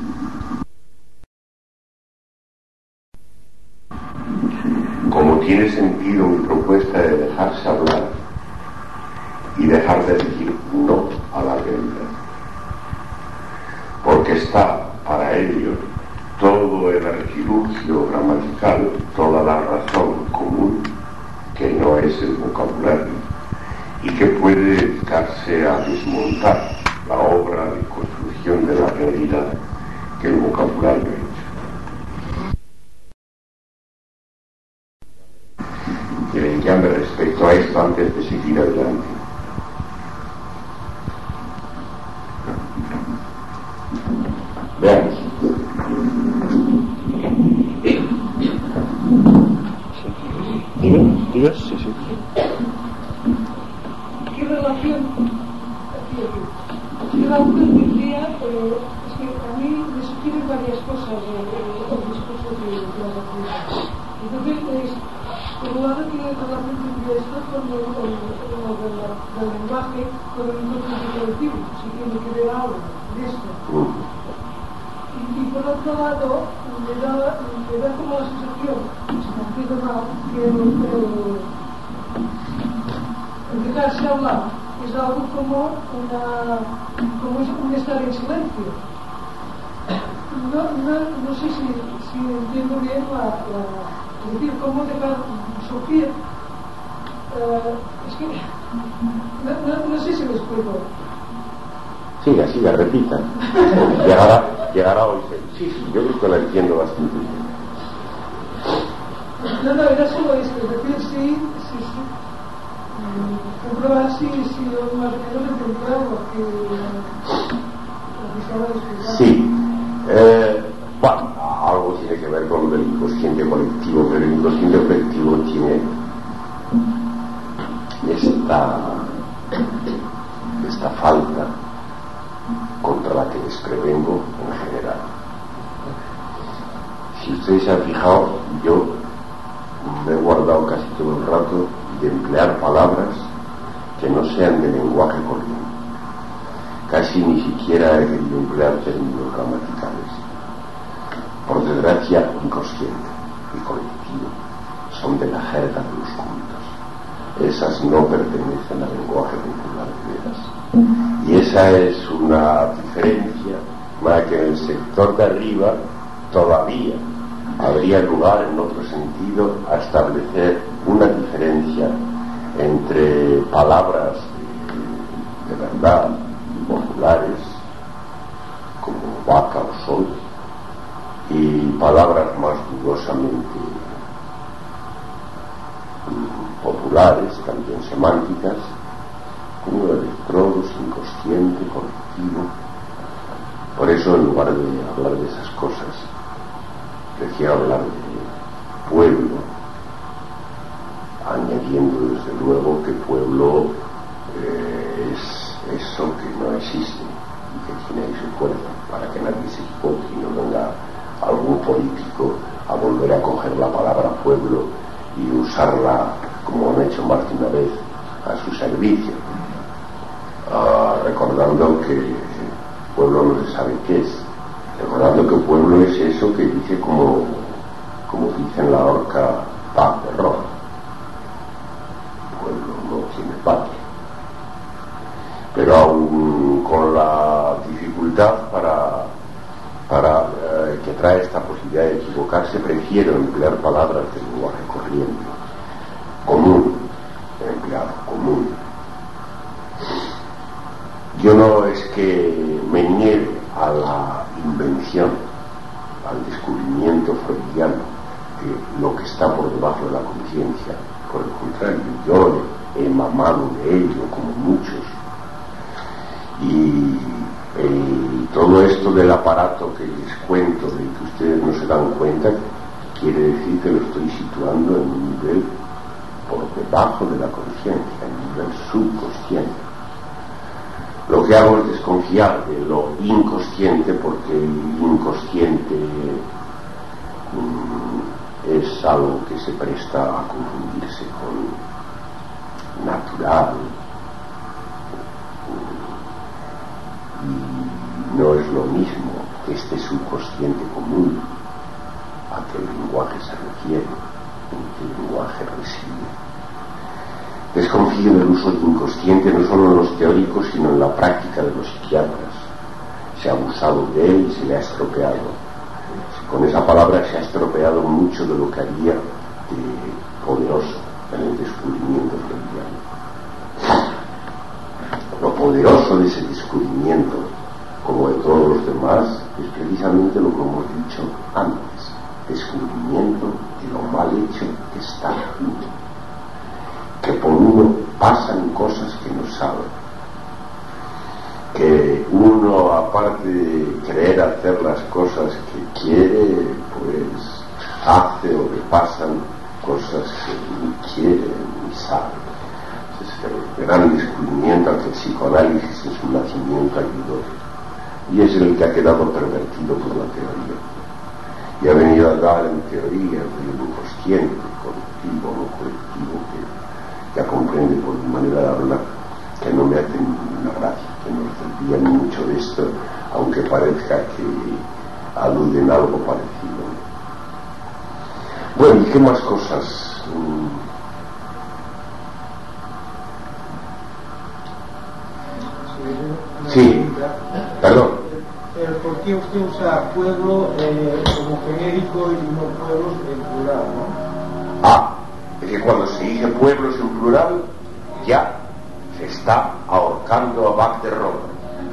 como tiene sentido mi propuesta de dejarse hablar y dejar de decir no a la realidad, porque está para ellos todo todo el artilugio gramatical, toda la razón común, que no es el vocabulario, y que puede dedicarse a desmontar la obra de construcción de la realidad que el vocabulario ha hecho. Que llame respecto a esto antes de seguir adelante. Veamos. ¿Diga? ¿Diga? Sí, sí. ¿Qué relación hacía yo? Yo antes decía, eh, es que a mí me sugieren varias cosas el discurso de las actividades. Entonces, es, por un lado tiene relación entre esto con el, el, el, el, el lenguaje, con el encuentro colectivo, si tiene que ver algo de esto. Y por otro lado, me da, me da como la sensación, si me entiendo mal, que el, el, el dejarse hablar es algo como una, como es un estar en silencio. No, no, no sé si, si entiendo bien la, la, es decir, cómo dejar surgir. Uh, es que no, no, no sé si me explico. Siga, siga, repita. Llegará, llegará hoy. Sí, sí, yo creo que la entiendo bastante bien. No, no, era solo esto, es decir, sí, sí, sí. Comprobar si, si yo más o menos entendía lo que, lo que estaba explicando. Sí. Eh, bueno, algo tiene que ver con el inconsciente colectivo, pero el inconsciente colectivo tiene esta, esta falta contra la que les prevengo en general. Si ustedes se han fijado, yo me he guardado casi todo el rato de emplear palabras que no sean de lenguaje corriente. Casi ni siquiera he querido emplear términos gramaticales. Por desgracia, inconsciente y colectivo son de la jerga de los cultos. Esas no pertenecen al lenguaje popular de veras. Y esa es una diferencia para que en el sector de arriba todavía habría lugar, en otro sentido, a establecer una diferencia entre palabras de, de verdad populares, como vaca o sol, y palabras más dudosamente populares, también semánticas, como electrodos, inconsciente, colectivo. Por eso, en lugar de hablar de esas cosas, prefiero hablar de pueblo, añadiendo desde luego que pueblo eh, es eso que no existe y que tiene ahí su fuerza, para que nadie se equivoque y no venga algún político a volver a coger la palabra pueblo y usarla, como han hecho más de una vez, a su servicio, uh, recordando que pueblo no se sabe qué es, recordando que pueblo es eso que dice como, como dice en la horca, paz de Roma. Pueblo no tiene patria. Pero aún con la dificultad para, para eh, que trae esta posibilidad de equivocarse, prefiero emplear palabras del lenguaje corriente, común, empleado, común. Yo no es que me niegue a la invención, al descubrimiento freudiano de lo que está por debajo de la conciencia. Por el contrario, yo he mamado de ello como muchos. Y eh, todo esto del aparato que les cuento, de que ustedes no se dan cuenta, quiere decir que lo estoy situando en un nivel por debajo de la conciencia, en un nivel subconsciente. Lo que hago es desconfiar de lo inconsciente, porque el inconsciente mm, es algo que se presta a confundirse con natural, y no es lo mismo este subconsciente común a que el lenguaje se refiere, en que el lenguaje reside. Desconfío del uso del inconsciente no solo en los teóricos, sino en la práctica de los psiquiatras. Se ha abusado de él y se le ha estropeado. con esa palabra se ha estropeado mucho de lo que había de poderoso en el descubrimiento freudiano. Lo poderoso de ese descubrimiento, como de todos los demás, es precisamente lo que hemos dicho antes: descubrimiento de lo mal hecho que está, que por uno pasan cosas que no sabe, que uno, aparte de querer hacer las cosas que quiere, pues hace o le pasan cosas que ni quiere ni sabe. Es el gran descubrimiento al que el psicoanálisis en su nacimiento ayudó, y es el que ha quedado pervertido por la teoría, y ha venido a dar en teoría el inconsciente, colectivo o no colectivo, que ya comprende por mi manera de hablar que no me hace ninguna gracia, que no entendían mucho de esto, aunque parezca que aluden a algo parecido. Bueno, ¿y qué más cosas? Sí, perdón. Pero ¿por qué usted usa pueblo eh, como genérico y no pueblos en plural, no? Ah, es que cuando se dice pueblos en plural, ya se está ahorcando a Bach de Roma,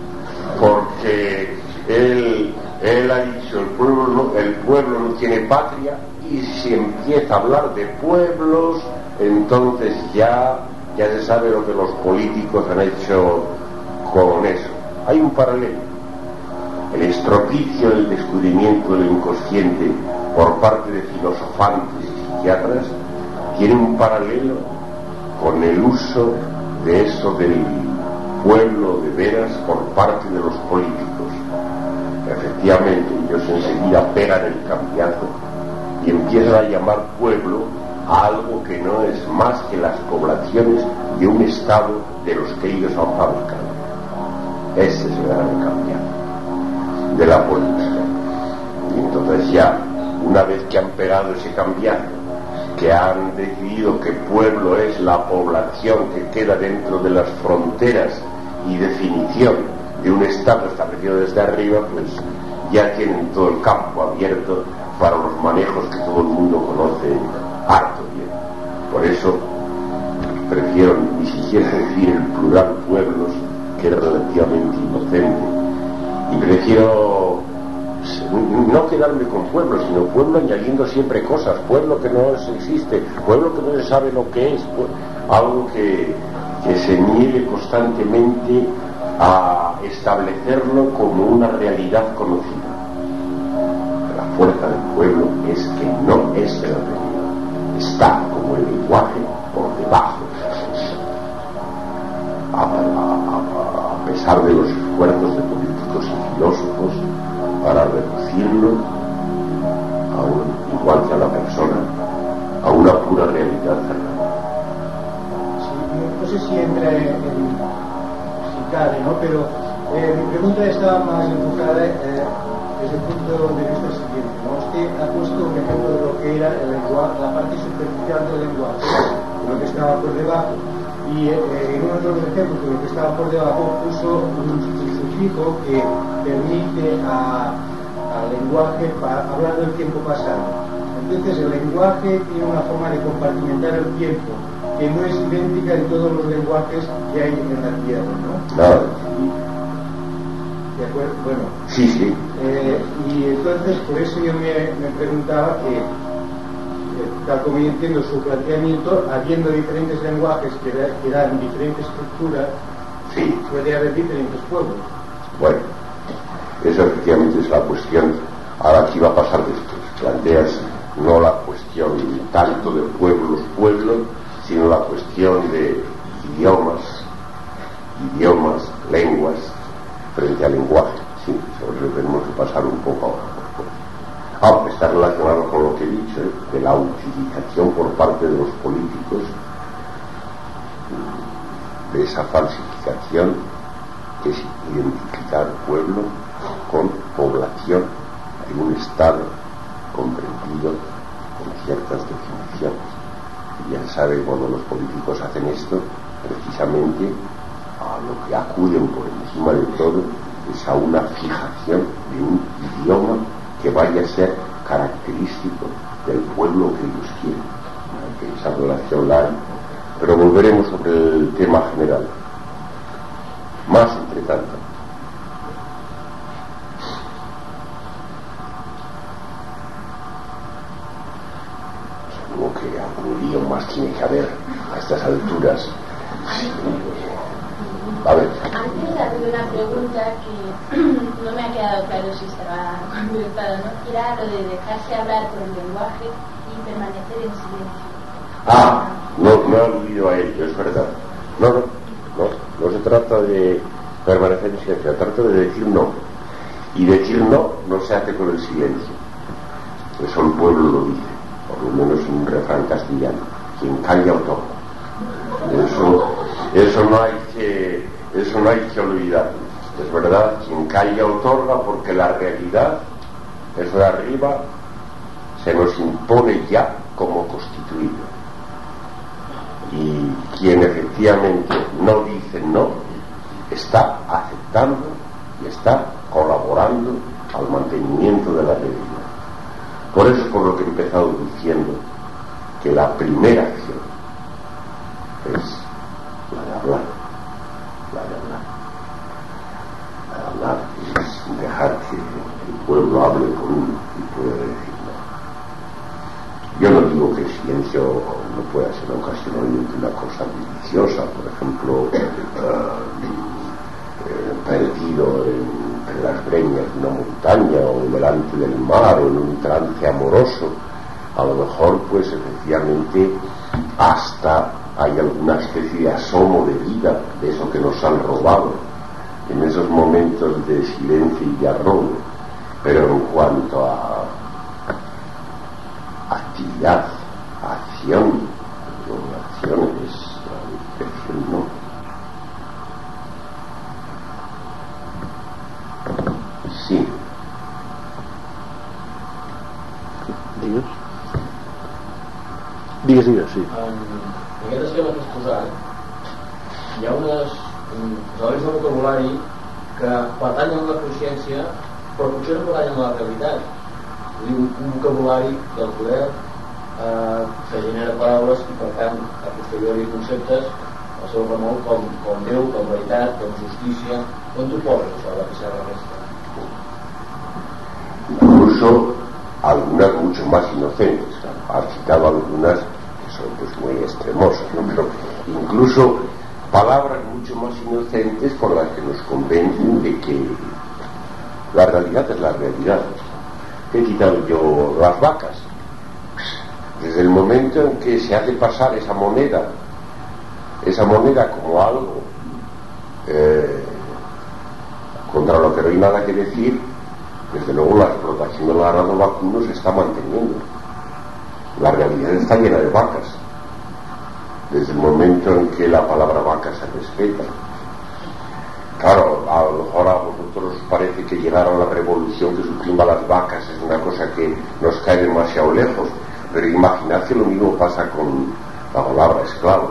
porque él, él ha dicho el pueblo, no, el pueblo no tiene patria, y si empieza a hablar de pueblos, entonces ya, ya se sabe lo que los políticos han hecho con eso. Hay un paralelo: el estropicio del descubrimiento del inconsciente por parte de filosofantes y psiquiatras tiene un paralelo con el uso de eso del pueblo de veras por parte de los políticos. Efectivamente, ellos enseguida pegan el cambiazo y empiezan a llamar pueblo a algo que no es más que las poblaciones de un estado de los que ellos han fabricado. Ese es el gran cambiazo de la política. Y entonces ya, una vez que han pegado ese cambiazo, que han decidido que pueblo es la población que queda dentro de las fronteras y definición de un estado establecido desde arriba, pues ya tienen todo el campo abierto para los manejos que todo el mundo conoce harto bien. Por eso prefiero ni siquiera decir el plural pueblos, que es relativamente inocente, y prefiero no quedarme con pueblo, sino pueblo añadiendo siempre cosas: pueblo que no existe, pueblo que no se sabe lo que es, algo que, que se niegue constantemente a establecerlo como una realidad conocida. La fuerza del pueblo es que no es de la realidad, está como el lenguaje por debajo de la realidad. A, a, a, a pesar de los esfuerzos de políticos y filósofos para reducirlo a un, igual que a la persona, a una pura realidad cerrada. Sí, no sé si entra en, en si cabe, ¿no? Pero eh, mi pregunta estaba más enfocada eh, desde el punto de vista siguiente, ¿no? Usted ha puesto un ejemplo de lo que era el lenguaje, la parte superficial del lenguaje, de lo que estaba por debajo, y eh, en uno de los ejemplos de lo que estaba por debajo puso un, un sufijo que permite a, al lenguaje para hablar del tiempo pasado. Entonces el lenguaje tiene una forma de compartimentar el tiempo que no es idéntica en todos los lenguajes que hay en la Tierra, ¿no? Claro. ¿De acuerdo? Bueno. Sí, sí. Eh, y entonces por eso yo me, me preguntaba que, eh, tal como yo entiendo su planteamiento, habiendo diferentes lenguajes que, da, que dan diferentes estructuras, sí, puede haber diferentes pueblos. Bueno, eso efectivamente es la cuestión. Ahora aquí va a pasar después. Planteas no la cuestión tanto de pueblos, pueblos, sino la cuestión de idiomas, idiomas, lenguas, frente al lenguaje. Sí, sobre eso tenemos que pasar un poco ahora. Ah, pues está relacionado con lo que he dicho, ¿eh? De la utilización por parte de los políticos de esa falsificación que es identificar pueblo con población de un estado comprendido con ciertas definiciones. Y ya se sabe, cuando los políticos hacen esto, precisamente a lo que acuden por encima de todo es a una fijación de un idioma que vaya a ser característico del pueblo que ellos quieren. Que esa relación la hay, pero volveremos sobre el tema general. Más entre tanto. Supongo que algún lío más tiene que haber a estas alturas. A ver. Antes había una pregunta que no me ha quedado claro si estaba contestada, ¿no? Era lo de dejarse hablar por el lenguaje y permanecer en silencio. Ah, no, no he aludido a ello, es verdad. No, no, no, no se trata de permanecer en silencio, se trata de decir no. Y decir no no se hace con el silencio. Eso el pueblo lo dice, por lo menos en un refrán castellano. Quien calla otorga. Eso, eso no hay que, eso no hay que olvidar. Es verdad, quien calla otorga, porque la realidad, eso de arriba, se nos impone ya como constituido. Y quien efectivamente no dice no, está aceptando y está colaborando al mantenimiento de la realidad. Por eso es por lo que he empezado diciendo que la primera acción es la de hablar, la de hablar, la de hablar y dejar que el pueblo hable con uno y pueda decir no. Yo no digo que el silencio no pueda ser ocasionalmente una cosa deliciosa, por ejemplo, uh, eh, perdido en, en las breñas de una montaña o delante del mar o en un trance amoroso. A lo mejor, pues efectivamente, hasta hay alguna especie de asomo de vida de eso que nos han robado en esos momentos de silencio y de arrobo. Pero en cuanto a actividad, acción, acción es la dirección no. Sí. Digues. Digues, digues, sí. En aquest esquema que has posat hi ha unes elements de vocabulari que pertanyen a la consciència però potser no pertanyen a la realitat. Un, un vocabulari del poder eh, que genera paraules i per tant a posteriori conceptes al seu remolc com, com Déu, com veritat, com justícia. On tu poses això a la pissarra aquesta? Incluso algunas mucho más inocentes. Has citado algunas que son pues muy extremosas, ¿no? Pero incluso palabras mucho más inocentes con las que nos convencen de que la realidad es la realidad. He quitado yo las vacas. Desde el momento en que se hace pasar esa moneda, esa moneda como algo eh, contra lo que no hay nada que decir, desde luego la explotación del ganado vacuno se está manteniendo. La realidad está llena de vacas. Desde el momento en que la palabra vaca se respeta. Claro, a lo mejor a vosotros os parece que llegar a la revolución que suprima las vacas es una cosa que nos cae demasiado lejos, pero imaginad que lo mismo pasa con la palabra esclavo.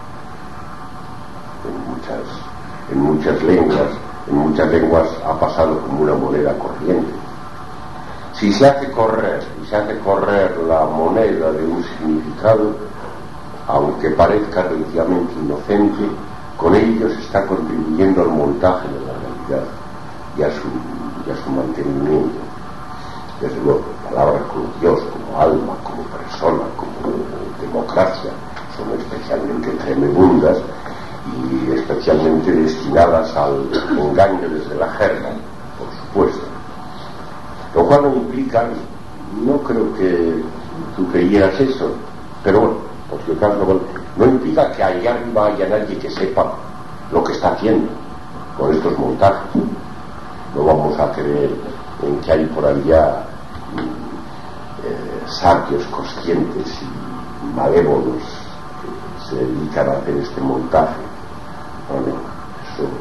En muchas, en muchas lenguas, en muchas lenguas ha pasado como una moneda corriente. Si se hace correr, si se hace correr la moneda de un significado, aunque parezca relativamente inocente, con ello se está contribuyendo al montaje de la realidad y a su, y a su mantenimiento. Desde luego, palabras como Dios, como alma, como persona, como democracia, son especialmente tremebundas y especialmente destinadas al engaño desde la jerga, por supuesto. Lo cual no implica, no creo que tú creyeras eso, pero bueno, por si acaso no, no implica que allá arriba haya nadie que sepa lo que está haciendo con estos montajes. No vamos a creer en que hay por allá eh, sabios conscientes y malévolos que se dedican a hacer este montaje. No, no, eso.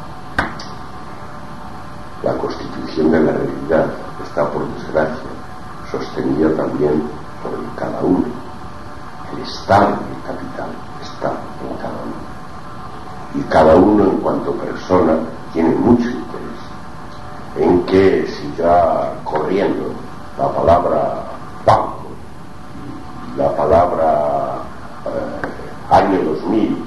La constitución de la realidad está, por desgracia, sostenida también por el cada uno. El Estado y el capital está en cada uno. Y cada uno, en cuanto persona, tiene mucho interés en que siga corriendo la palabra banco, la palabra eh, año dos mil,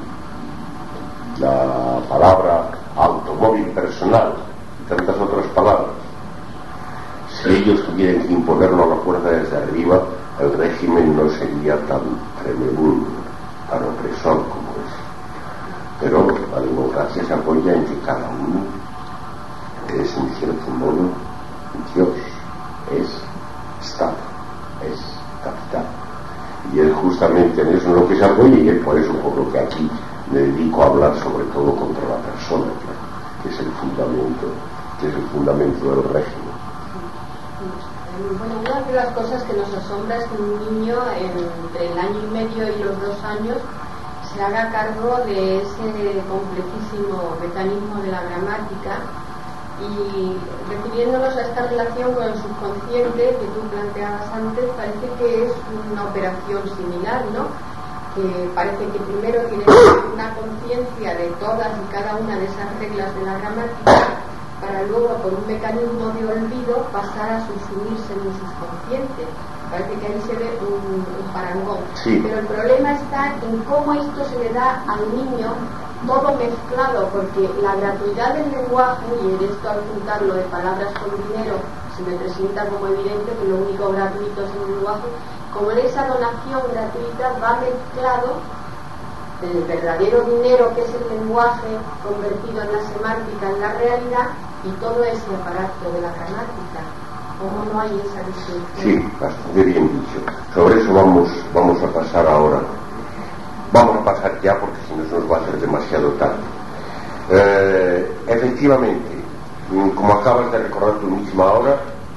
la palabra automóvil personal y tantas otras palabras, si ellos tuvieran que imponernos la fuerza desde arriba, el régimen no sería tan tremendo, tan opresor como es. Pero la democracia se apoya en que cada uno es, en cierto modo, Dios, es Estado, es capital. Y es justamente en eso en lo que se apoya, y es por eso por lo que aquí me dedico a hablar sobre todo contra la persona, que es el fundamento, que es el fundamento del régimen. Bueno, una de las cosas que nos asombra es que un niño entre el año y medio y los dos años se haga cargo de ese complejísimo mecanismo de la gramática, y refiriéndonos a esta relación con el subconsciente que tú planteabas antes, parece que es una operación similar, ¿no? Que parece que primero tiene una conciencia de todas y cada una de esas reglas de la gramática, para luego, por un mecanismo de olvido, pasar a subsumirse en un subconsciente. Parece que ahí se ve un, un parangón. Sí. Pero el problema está en cómo esto se le da al niño todo mezclado, porque la gratuidad del lenguaje, y en esto al juntarlo de palabras con dinero, se me presenta como evidente que lo único gratuito es el lenguaje, como en esa donación gratuita va mezclado el verdadero dinero, que es el lenguaje convertido en la semántica, en la realidad, y todo ese aparato de la gramática. ¿Cómo no hay esa distinción? Sí, bastante bien dicho. Sobre eso vamos, vamos a pasar ahora. Vamos a pasar ya, porque si no se nos va a hacer demasiado tarde. Eh, efectivamente, como acabas de recordar tú misma ahora,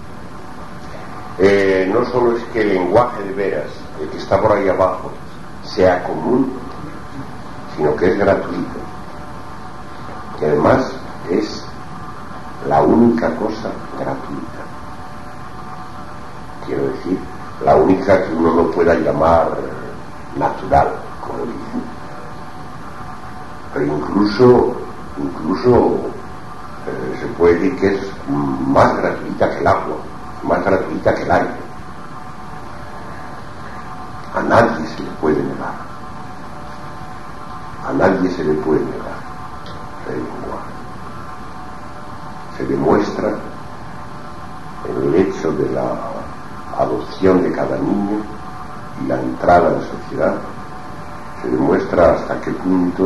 eh, no solo es que el lenguaje de veras, el que está por ahí abajo, sea común, sino que es gratuito, que además es la única cosa gratuita, quiero decir, la única que uno no pueda llamar natural, como dicen, pero incluso incluso eh, se puede decir que es más gratuita que el agua, más gratuita que el aire. A nadie se le puede negar, a nadie se le puede negar el lenguaje. Se demuestra en el hecho de la adopción de cada niño y la entrada en la sociedad, se demuestra hasta qué punto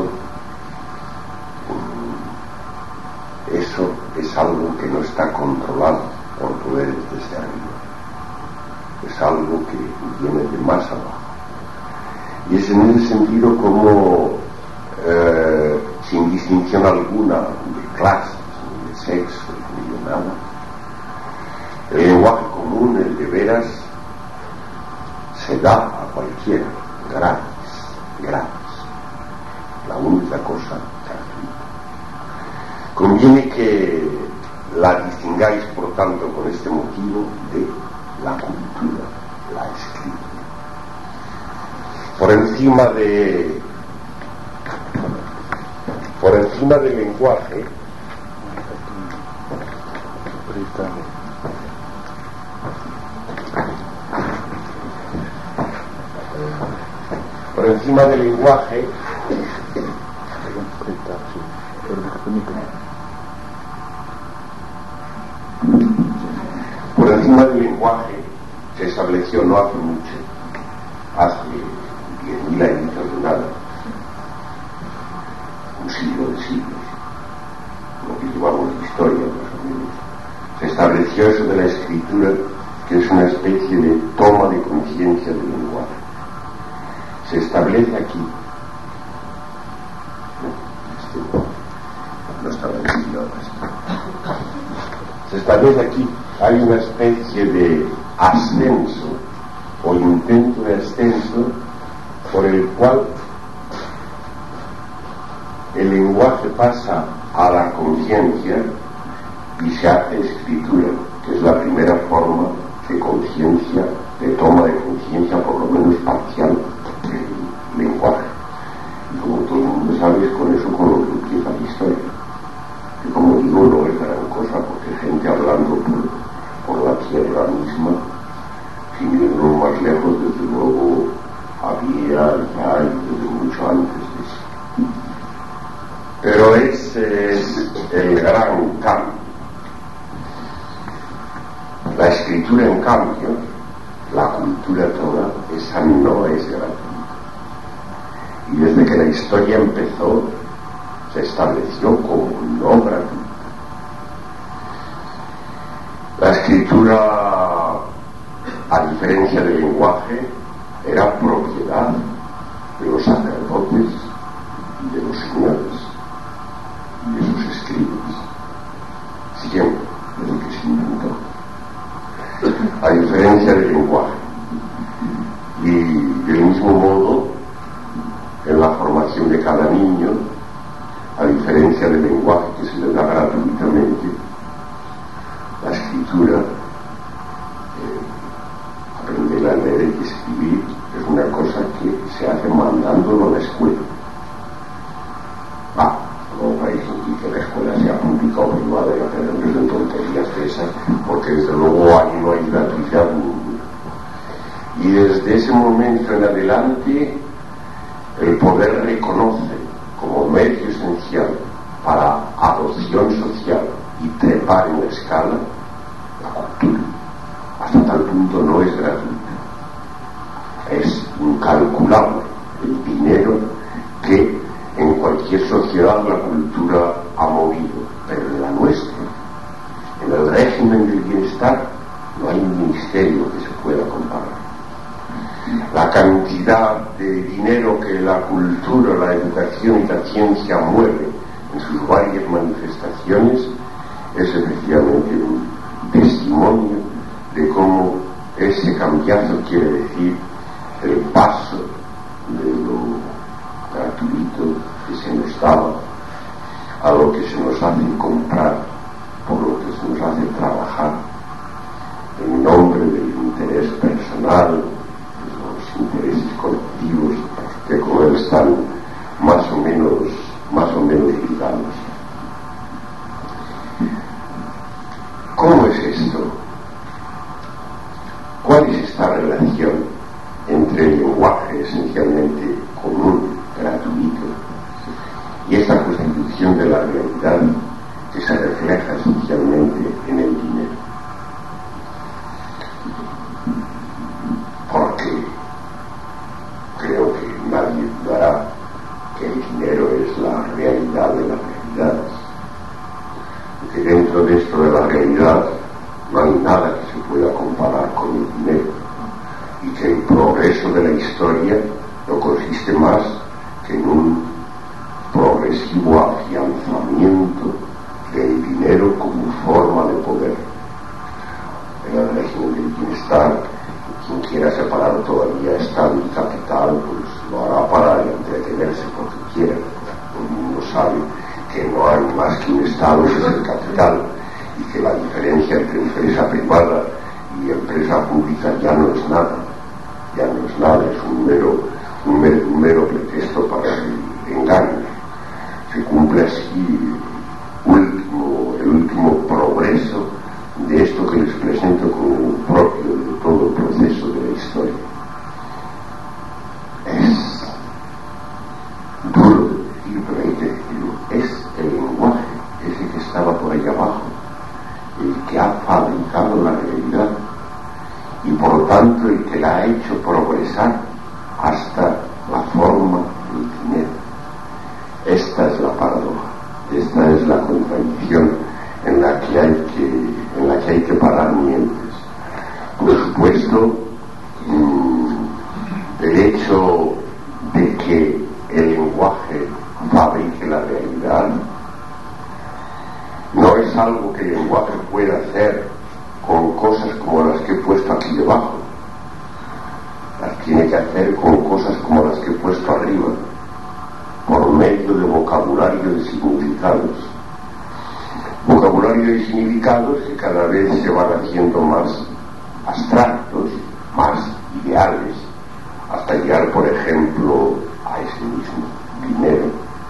um, eso es algo que no está controlado por poderes desde arriba, es algo que viene de más abajo, y es en ese sentido como eh, sin distinción alguna de clases, ni de sexo, ni de nada, el lenguaje común, el de veras, se da a cualquiera, gratis, gratis, la única cosa gratuita. Conviene que la distingáis, por tanto, con este motivo de la cultura, la escritura. Por encima de por encima del lenguaje por encima del lenguaje por encima del lenguaje se estableció no hace mucho, hace diez mil años de nada, un siglo de siglos, lo que llevamos de historia más o menos, se estableció eso de la escritura, que es una especie de toma de conciencia del lenguaje. Se establece aquí, no, este, no estaba diciendo esto, se establece aquí, hay una especie de ascenso o intento de ascenso por el cual el lenguaje pasa a la conciencia y se hace escritura, que es la primera forma de conciencia, de toma de conciencia, por lo menos parcial, del lenguaje. Y como todo el mundo sabe, es con eso con lo que empieza la historia, que como digo no es gran cosa, porque gente hablando por, por la tierra misma Sin irnos más lejos, desde luego, había ya desde mucho antes de eso. Pero ese es el gran cambio. La escritura, en cambio, la cultura toda, esa no es gratuita. Y desde que la historia empezó, se estableció como no gratuita. La escritura, a diferencia del lenguaje, era propiedad de los sacerdotes y de los señores y de sus escribas, siempre, desde que se inventó. A diferencia del lenguaje. Y del mismo modo, en la formación de cada niño, a diferencia del lenguaje que se le da gratuitamente, la escritura, eh, aprender a leer y escribir, es una cosa que se hace mandándolo a la escuela. Ah, no vais a decir que la escuela sea pública o privada y hacer de tonterías de esas, porque desde luego ahí no hay gratuidad ninguna. Y desde ese momento en adelante, el poder reconoce como medio esencial para adopción social y trepar en la escala la cultura. Hasta tal punto no es gratuita. Es incalculable el dinero que en cualquier sociedad la cultura ha movido, pero en la nuestra, en el régimen del bienestar, no hay un ministerio que se pueda comparar. La cantidad de dinero que la cultura, la educación y la ciencia mueve en sus varias manifestaciones es efectivamente un testimonio de cómo ese cambiazo quiere decir el paso de lo gratuito que se nos daba a lo que se nos hace comprar, por lo que se nos hace trabajar en nombre del interés personal, de los intereses colectivos que con él están más o menos más o menos ligados. ¿Cómo es esto? ¿Cuál es esta relación entre el lenguaje esencialmente común, gratuito, y esta constitución de la realidad que se refleja esencialmente en el dinero? Porque creo que nadie dudará que el dinero es la realidad de las realidades, y que dentro de esto de la realidad no hay nada que se pueda comparar con el dinero, y que el progreso de la historia no consiste más que en un progresivo afianzamiento del dinero como forma de poder. En el régimen del bienestar, quien quiera separar todavía Estado y capital, pues lo hará para entretenerse porque quiera. Todo el mundo sabe que no hay más que un Estado, que es el capital, y que la diferencia entre empresa privada y empresa pública ya no es nada, ya no es nada, es un mero, un mero, un mero pretexto para el engaño. Se cumple así último, el último progreso de esto que les presento como propio de todo el proceso de la historia. Es duro de decir, pero hay que decirlo, es el lenguaje, ese que estaba por ahí abajo, el que ha fabricado la realidad y por tanto el que la ha hecho progresar hasta la forma del dinero. Esta es la paradoja, esta es la contradicción en la que hay que, en la que, hay que parar mientes. Por supuesto, el hecho de que el lenguaje fabrique la realidad no es algo que el lenguaje pueda hacer con cosas como las que he puesto aquí debajo. Las tiene que hacer con cosas como las que he puesto arriba, por medio de vocabulario de significados. Vocabulario de significados que cada vez se van haciendo más abstractos, más ideales, hasta llegar, por ejemplo, a ese mismo dinero,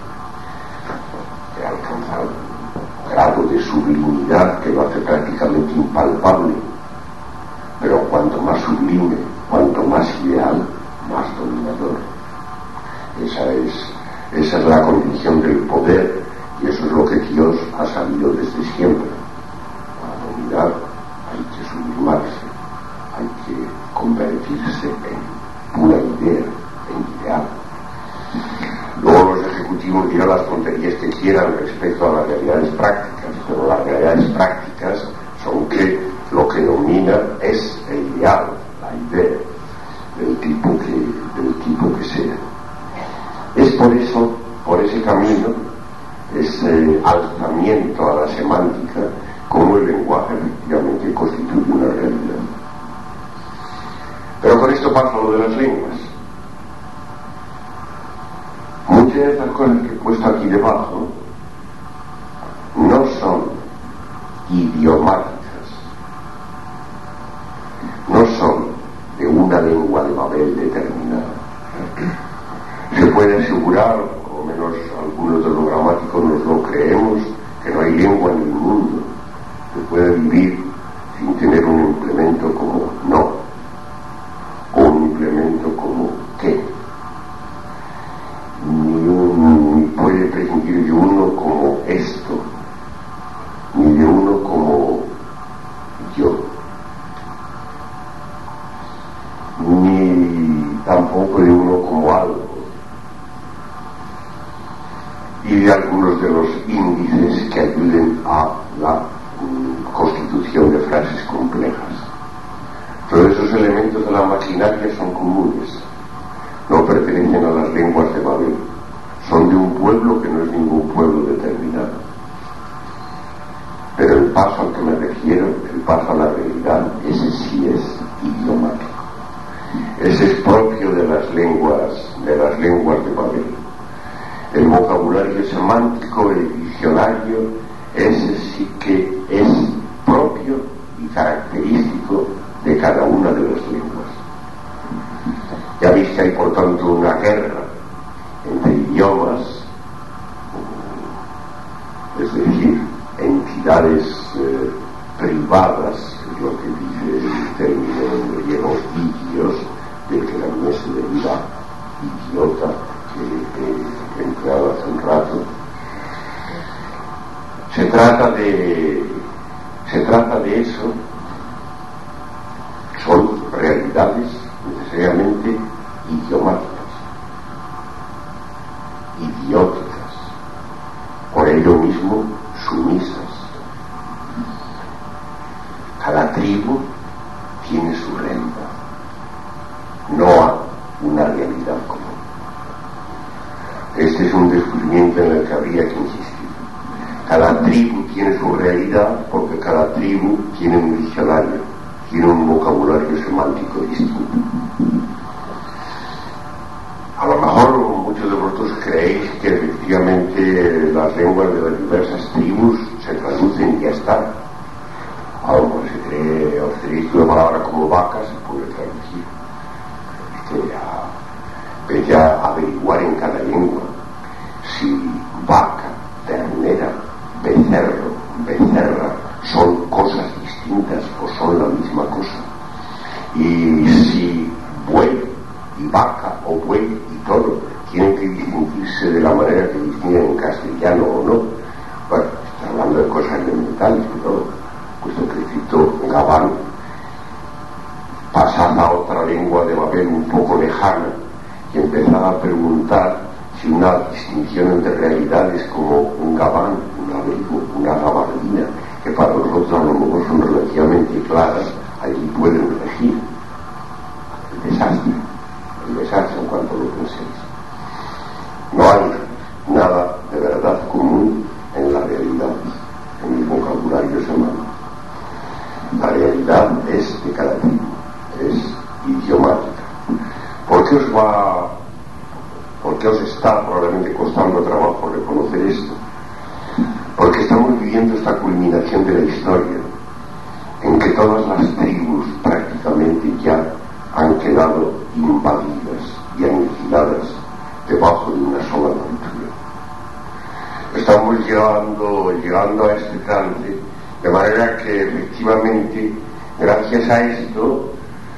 que alcanza un grado de sublimidad que lo hace prácticamente impalpable. Pero cuanto más sublimidad sublime, cuanto más ideal, más dominador. Esa es, esa es la condición del poder, y eso es lo que Dios ha sabido desde siempre. Para dominar hay que sublimarse, hay que convertirse en pura idea, en ideal. Luego los ejecutivos dirán las tonterías que quieran respecto a las realidades prácticas, pero las realidades prácticas son que lo que domina es el ideal, la idea, del tipo que, del tipo que sea. Es por eso, por ese camino, ese alzamiento a la semántica, como el lenguaje efectivamente constituye una realidad. Pero con esto pasa lo de las lenguas. Muchas de estas cosas que he puesto aquí debajo no son idiomáticas, no son de una lengua de Babel determinada. Se puede asegurar, por lo menos algunos de los gramáticos nos lo creemos, que no hay lengua en el mundo que pueda vivir sin tener un implemento como no, o un implemento como qué. Ni, un, ni puede prescindir de uno como esto, ni de uno como yo, ni tampoco de uno como algo, y de algunos de los índices que ayuden a la mm, constitución de frases complejas. Todos esos elementos de la maquinaria son comunes, no pertenecen a las lenguas de Babel, son de un pueblo que no es ningún pueblo determinado. Pero el paso al que me refiero, el paso a la realidad, ese sí es idiomático. Ese es propio de las lenguas, de las lenguas de Babel. El vocabulario semántico, el diccionario, ese sí que es propio y característico de cada una de las lenguas. Ya veis que hay por tanto una guerra entre idiomas, es decir, entidades eh, privadas, es lo que dice el término griego idios, del que también se deriva idiota, que he empleado hace un rato. Se trata de se trata de eso. Son realidades necesariamente idiomáticas, idióticas, por ello mismo sumisas. Cada tribu tiene su realidad, no hay una realidad común. Este es un descubrimiento en el que habría que insistir. Cada tribu tiene su realidad porque cada tribu tiene un diccionario, tiene un vocabulario semántico distinto. A lo mejor muchos de vosotros creéis que efectivamente las lenguas de las diversas tribus se traducen y ya está. A lo mejor se cree, os creéis que una palabra como vaca se puede traducir. Vete a, vete a averiguar en cada lengua si vaca, ternera, becerro, becerra son cosas distintas o son la misma cosa. Y si buey y vaca o buey y todo tienen que distinguirse de la manera que distinguen en castellano o no. Bueno, está hablando de cosas elementales y todo, puesto que el cito Gabán, pasad a otra lengua de Babel un poco lejana y empezad a preguntar si una distinción entre realidades como un gabán, un abrigo, una gabardina, que para nosotros a lo mejor son relativamente claras, allí pueden regir. El desastre, el desastre en cuanto lo penséis. No hay nada de verdad común en la realidad, en el vocabulario semántico. La realidad es de cada tribu, es idiomática. ¿Por qué os va, por qué os está probablemente costando trabajo reconocer esto? Porque estamos viviendo esta culminación de la historia, en que todas las tribus prácticamente ya han quedado invadidas y aniquiladas debajo de una sola cultura. Estamos llegando, llegando a este trance, de manera que efectivamente, gracias a esto,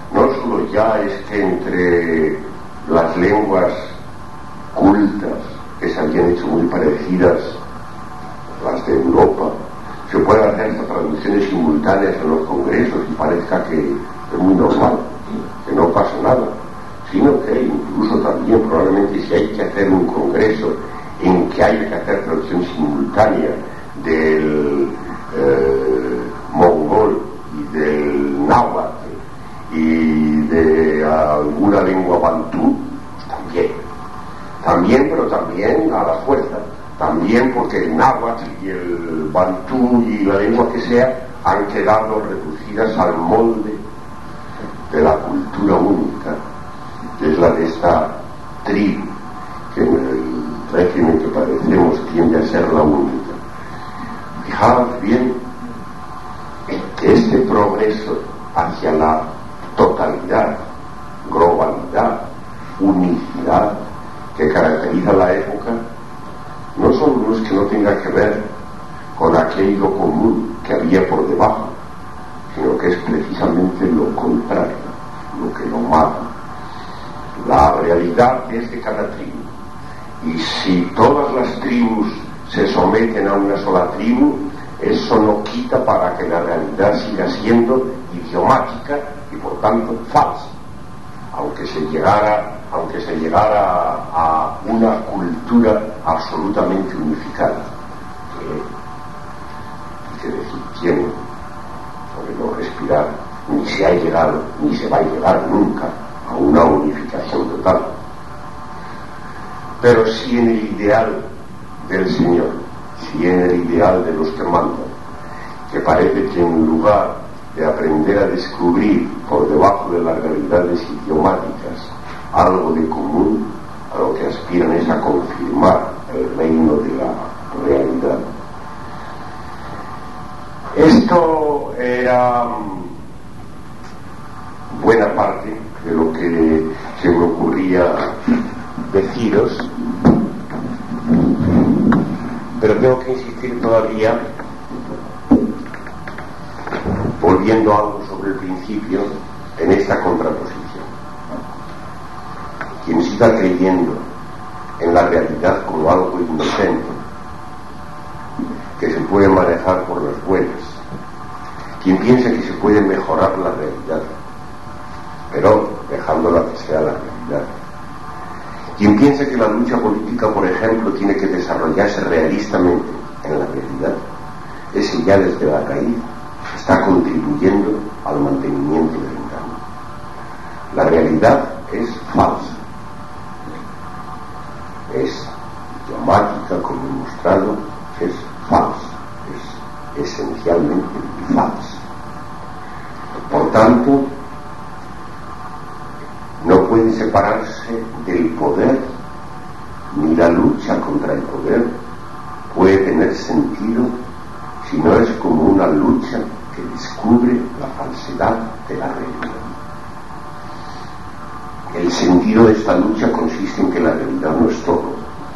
no solo ya es que entre las lenguas cultas que se habían hecho muy parecidas a las de Europa se pueden hacer estas traducciones simultáneas en los congresos y parezca que es muy normal, que no pasa nada, sino que incluso también probablemente si hay que hacer un congreso en que hay que hacer traducción simultánea del eh, mongol y del náhuatl y de alguna lengua bantú, pues también también pero también a la fuerza, también porque el náhuatl y el bantú y la lengua que sea han quedado reducidas al molde de la cultura única, que es la de esta tribu que en el régimen que padecemos tiende a ser la única. Fijaos bien que este progreso hacia la totalidad, globalidad, unicidad que caracteriza la época no solo es que no tenga que ver con aquello común que había por debajo, sino que es precisamente lo contrario, lo que lo mata. La realidad es de cada tribu, y si todas las tribus se someten a una sola tribu, eso no quita para que la realidad siga siendo idiomática y por tanto falsa, aunque se llegara aunque se llegara a una cultura absolutamente unificada, que, que decir tiene, sobre no respirar, ni se ha llegado ni se va a llegar nunca a una unificación total, pero sí en el ideal del Señor, sí en el ideal de los que mandan, que parece que en lugar de aprender a descubrir por debajo de las realidades idiomáticas algo de común, a lo que aspiran es a confirmar el reino de la realidad. Esto era buena parte de lo que se me ocurría deciros, pero tengo que insistir todavía, volviendo a algo sobre el principio, en esta contraposición. Quien siga creyendo en la realidad como algo inocente, que se puede manejar por las buenas, quien piensa que se puede mejorar la realidad, pero dejándola que sea la realidad, quien piensa que la lucha política, por ejemplo, tiene que desarrollarse realistamente en la realidad, ese ya desde la raíz está contribuyendo al mantenimiento del engaño. La realidad es falsa, es idiomática, como he mostrado, es falsa, es esencialmente falsa. Por tanto, no puede separarse del poder, ni la lucha contra el poder puede tener sentido si no es como una lucha que descubre la falsedad de la realidad. El sentido de esta lucha consiste en que la realidad no es todo,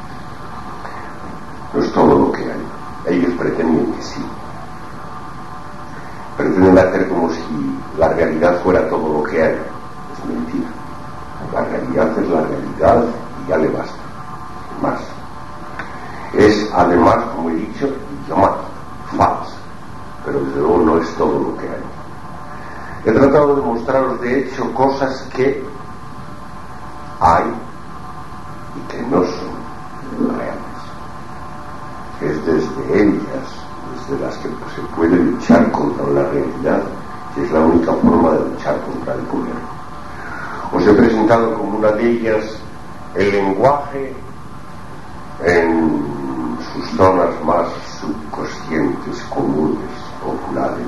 no es todo lo que hay. Ellos pretenden que sí, pretenden hacer como si la realidad fuera todo lo que hay. Es mentira. La realidad es la realidad y ya le basta, más. Es además, como he dicho, idiomática, falsa, pero desde luego no es todo lo que hay. He tratado de mostraros de hecho cosas que hay y que no son reales. Es desde ellas, desde las que se puede luchar contra la realidad, que es la única forma de luchar contra el poder. Os he presentado como una de ellas el lenguaje en sus zonas más subconscientes, comunes, oculares,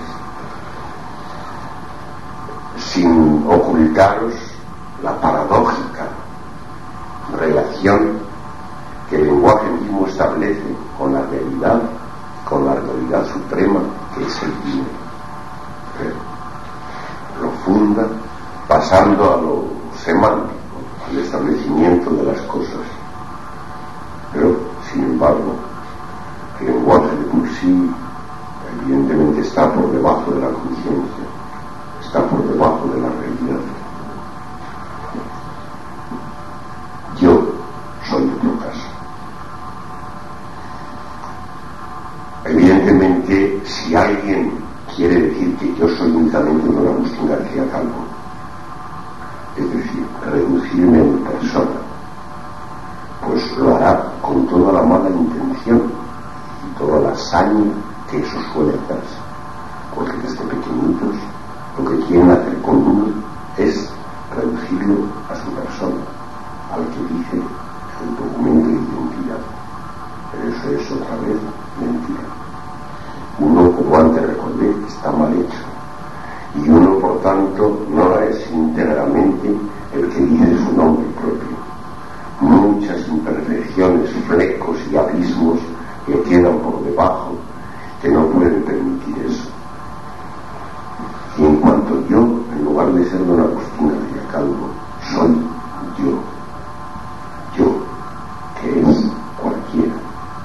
sin ocultaros la paradójica relación que el lenguaje mismo establece con la realidad, con la realidad suprema que es el bien, profunda, pasando a lo semántico, al establecimiento de las cosas. Pero, sin embargo, el lenguaje de por sí evidentemente está por debajo de la conciencia, está por debajo de la realidad. que yo soy únicamente don Agustín García Calvo, es decir, reducirme en persona, pues lo hará con toda la mala intención y toda la saña que eso suele hacerse, porque desde pequeñitos lo que quieren hacer con uno es reducirlo a su persona, al que dice el documento de identidad. Pero eso es otra vez mentira. Uno, como antes recordé, está mal hecho, y uno, por tanto, no es íntegramente el que dice su nombre propio. Muchas imperfecciones, flecos y abismos que quedan por debajo, que no pueden permitir eso. Y en cuanto yo, en lugar de ser don Agustín García Calvo, soy yo, yo, que es cualquiera,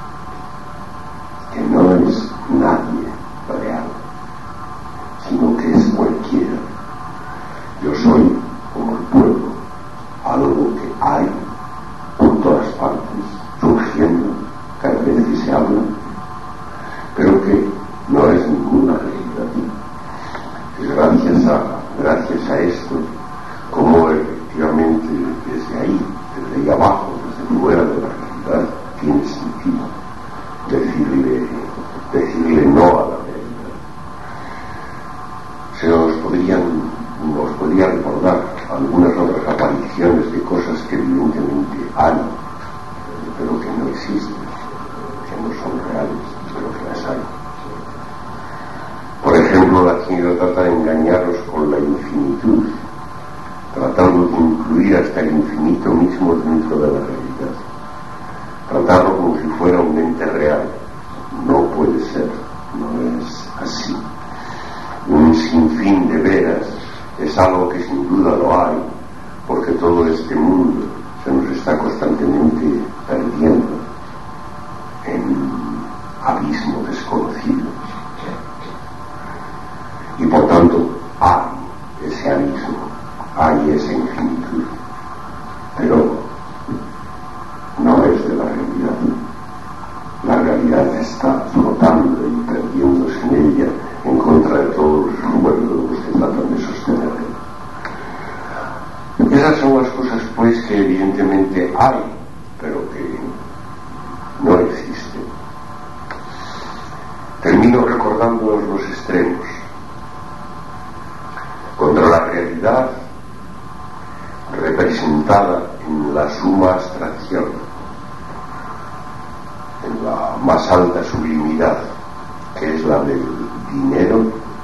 que no es nadie real, sino que es cualquiera. Yo soy como el pueblo, algo que hay por todas partes, surgiendo cada vez que se habla, pero que no es ninguna realidad. Es gracias a, gracias a esto, como efectivamente desde ahí, desde ahí abajo, desde fuera de la realidad, tiene sentido decirle, decirle no a la realidad. Se os podrían, os podría recordar algunas otras apariciones de cosas que evidentemente hay, pero que no existen, que no son reales, pero que las hay. Por ejemplo, la quiniela trata de engañaros con la infinitud, tratando de incluir hasta el infinito mismo dentro de la realidad, tratarlo como si fuera un ente real. No puede ser, no es así. Un sinfín de veras es algo que sin duda lo hay, porque todo este mundo se nos está constantemente perdiendo en abismo desconocido. Y por tanto hay ese abismo, hay esa infinitud, pero no es de la realidad. La realidad está flotando y perdiéndose en ella en contra de todos los esfuerzos que tratan de sostenerla. Esas son las cosas, pues, que evidentemente hay, pero que no existen. Termino recordándoos los extremos. Contra la realidad representada en la suma abstracción, en la más alta sublimidad, que es la del dinero,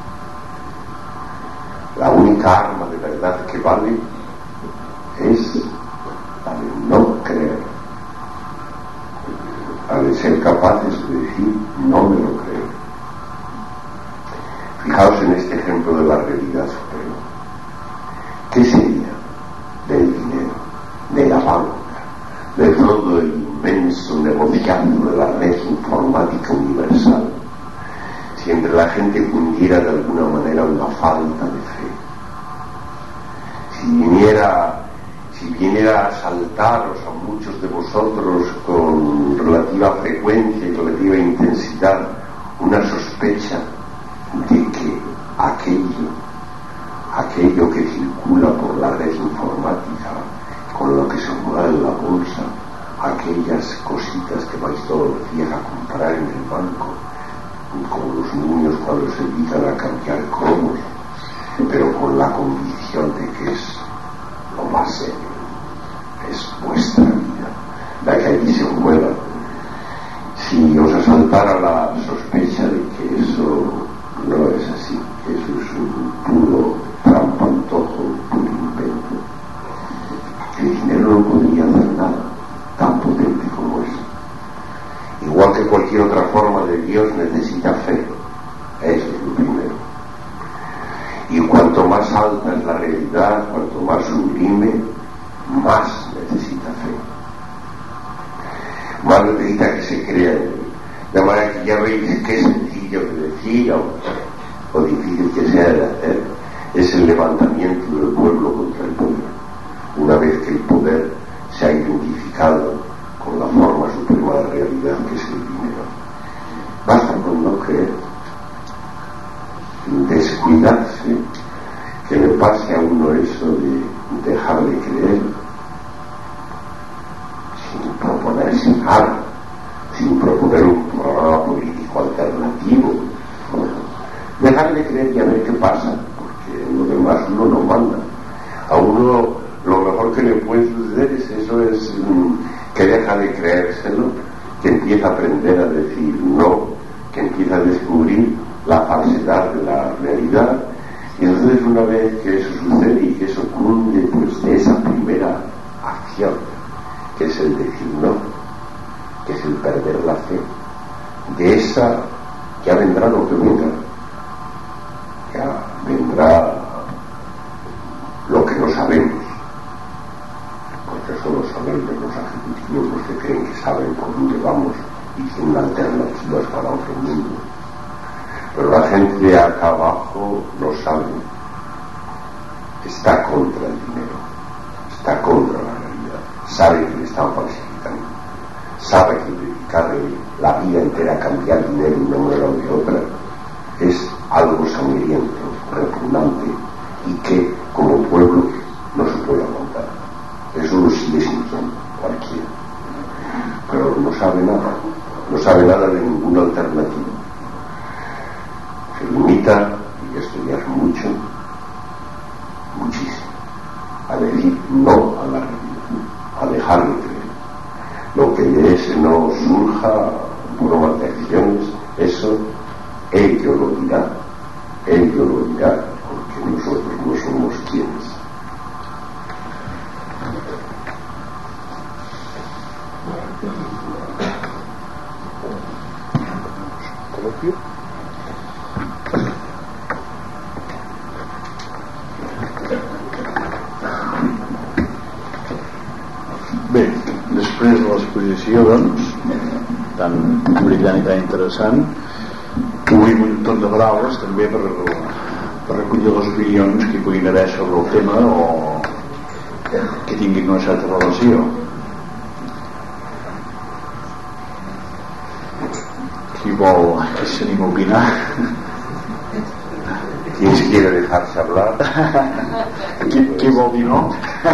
la única arma de verdad que vale es la de no creer, la de ser capaces de decir no me lo creo. Fijaos en este ejemplo de la realidad suprema. ¿Qué sería del dinero, de la banca, de todo el inmenso negociado de la red informática universal, si entre la gente cundiera de alguna manera una falta de fe? Si viniera, si viniera a asaltaros a muchos de vosotros con relativa frecuencia y relativa intensidad una sospecha de que aquello, aquello que circula por la red informática, con lo que se mueve en la bolsa, aquellas cositas que vais todos los días a comprar en el banco, como los niños cuando se dedican a cambiar cromos, pero con la convicción de que es lo más serio, es vuestra vida, la que allí se mueva. Si os asaltara la sospecha de que eso no es así, que eso es un puro trampantojo, un puro invento, el dinero no podría hacer nada tan potente como eso. Igual que cualquier otra forma de Dios necesita fe, eso es lo primero. Y cuanto más alta es la realidad, cuanto más sublime, más necesita fe, más necesita que se crea en él. De manera que ya veis qué sencillo que decir o, o difícil que sea de hacer es el levantamiento del pueblo contra el poder, una vez que el poder se ha identificado con la forma suprema de realidad que es el dinero. Basta con no creer. descuidarse, que le pase a uno eso de dejar de creer sin proponerse nada, sin proponer un programa político alternativo, dejar de creer y a ver qué pasa, porque lo demás uno no manda. A uno lo mejor que le puede suceder es eso, es um, que deja de creérselo, que empieza a aprender a decir no, que empieza a descubrir la falsedad de la realidad. Y entonces, una vez que eso sucede y que eso cunde, pues de esa primera acción, que es el decir no, que es el perder la fe, de esa ya vendrá lo que venga, ya vendrá lo que no sabemos, porque eso lo saben los ejecutivos, los que creen que saben por dónde vamos y tienen alternativas para otro mundo. Pero la gente de acá abajo lo sabe, está contra el dinero, está contra la realidad, sabe que le están falsificando, sabe que dedicarle la vida entera a cambiar dinero de una manera o de otra es algo sangriento, repugnante, y que como pueblo no se puede aguantar. Eso lo sigue sintiendo cualquiera, pero no sabe nada, no sabe nada de ninguna alternativa. Se limita, y esto ya es mucho, muchísimo, a decir no a la realidad, a dejar de creer. Lo que de ese no surja bromas de acciones, eso ello lo dirá, ello lo dirá, porque nosotros no somos quienes. Bé, després de l'exposició, doncs, tan brillant i tan interessant, obrim un torn de paraules també per, per recollir les opinions que hi puguin haver sobre el tema o que tinguin una certa relació. Qui vol, qui s'anima a opinar? ¿Quién se quiere dejarse hablar? Qui, qui vol dir no?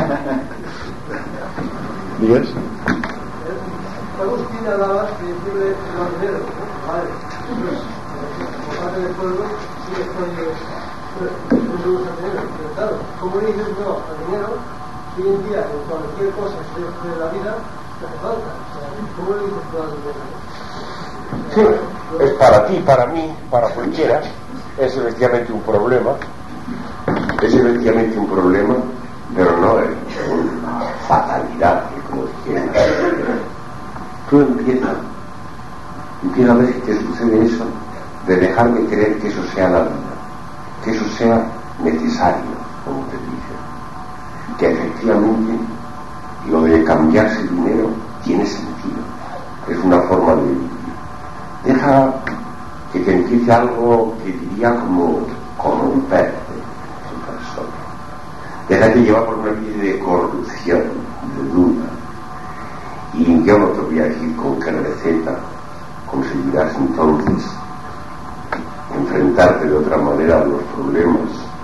Digues. Agustín hablaba de libre dinero, ¿vale? Por parte del pueblo sigue estando un uso al dinero, pero claro, como dices no al dinero, hoy en día en cualquier cosa de la vida te hace falta. O sea, ¿cómo le dices tú al dinero? Sí, es para ti, para mí, para cualquiera, es efectivamente un problema, Es efectivamente un problema, pero no es una fatalidad, como dijera. Tú empiezas, empieza a ver que sucede eso, de dejar de creer que eso sea la vida, que eso sea necesario, como te dije, que efectivamente lo de cambiarse el dinero tiene sentido, es una forma de vivir. Deja que te empiece algo que diría como corromperte en persona. Déjate llevar por una vida de corrupción, de duda. Y yo no te voy a decir con qué receta conseguirás entonces enfrentarte de otra manera a los problemas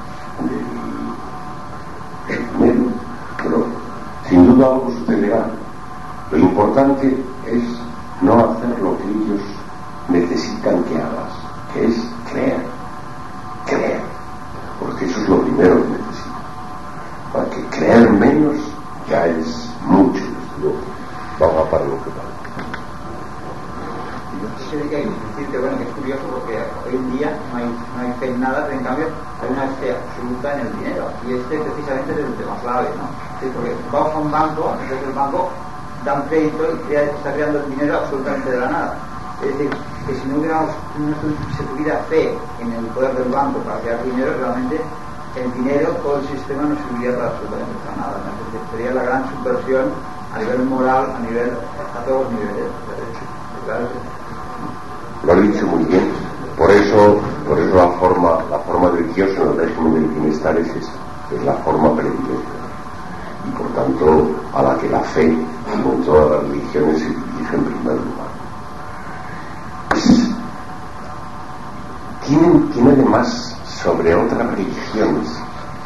del dinero, pero sin duda algo sucederá. Lo importante es no hacer lo que ellos necesitan que hagas, que es creer, creer, porque eso es lo primero que necesitan. Para que creer menos ya es mucho, desde luego. Vamos a para lo que vale. Yo diría que decir que bueno, que es curioso porque hoy en día no hay, no hay fe en nada, pero en cambio hay una fe absoluta en el dinero, y este precisamente es el tema clave, ¿no? Sí, porque vamos a un banco, entonces el banco da un crédito y crea, está creando el dinero absolutamente de la nada. Es decir, que si no hubiéramos, no se tuviera fe en el poder del banco para crear dinero, realmente el dinero, todo el sistema no serviría para absolutamente para nada, ¿no? Es decir, sería la gran subversión a nivel moral, a nivel, a todos los niveles. Claro que lo has dicho muy bien. Por eso, por eso la forma, la forma de Dios en el régimen del bienestar es esa, es la forma predilecta, y por tanto a la que la fe, como en todas las religiones, se dirige en primer lugar. Pues, tiene, tiene además sobre otras religiones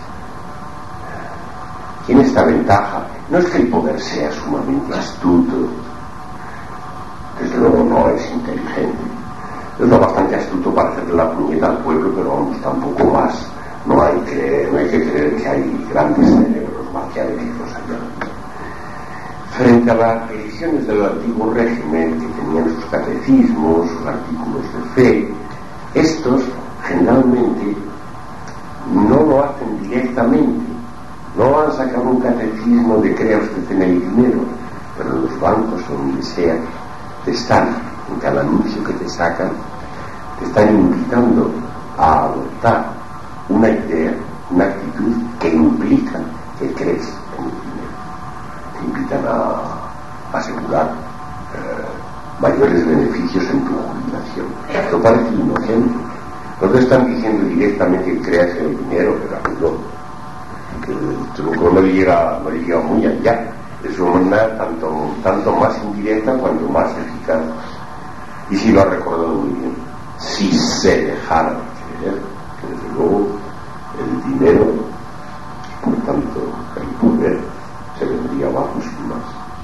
tiene esta ventaja. No es que el poder sea sumamente astuto, desde luego no es inteligente, es lo bastante astuto para hacerle la puñeta al pueblo, pero vamos, tampoco más. No hay que, no hay que creer que hay grandes cerebros maquiavélicos allá. Frente a las religiones del antiguo régimen, que tenían sus catecismos, sus artículos de fe, estos generalmente no lo hacen directamente. No han sacado un catecismo de crea usted en el dinero, pero en los bancos o donde sea, te están, en cada anuncio que te sacan, te están invitando a adoptar una idea, una actitud que implica que crees en el dinero. Te invitan a asegurar eh, mayores beneficios en tu jubilación. Esto parece inocente. No te están diciendo directamente que creas en el dinero, pero amigo, que el truco no llega, no llega muy allá. Es una tanto, tanto más indirecta cuanto más eficaz. Y si lo ha recordado muy bien, si se dejara de creer, que desde luego el dinero, por tanto el poder, se vendría abajo sin más.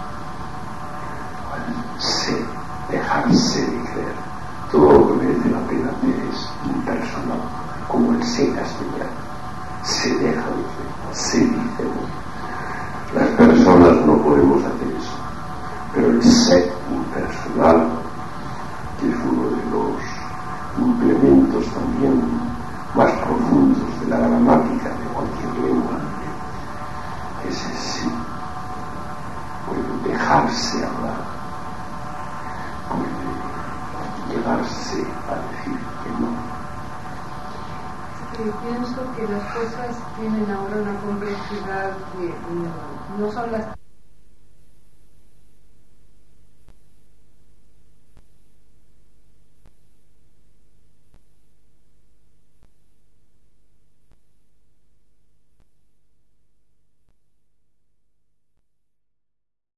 Se, dejarse de creer, todo lo que merece la pena es impersonal, como el se castellano. Se deja de creer, se dice. Las personas no podemos hacer eso, pero el ser impersonal, que es uno de los implementos también más profundos de la gramática de cualquier lengua, ese sí puede dejarse hablar, puede llegarse a decir que no. Eh, pienso que las cosas tienen ahora una complejidad que no, no son las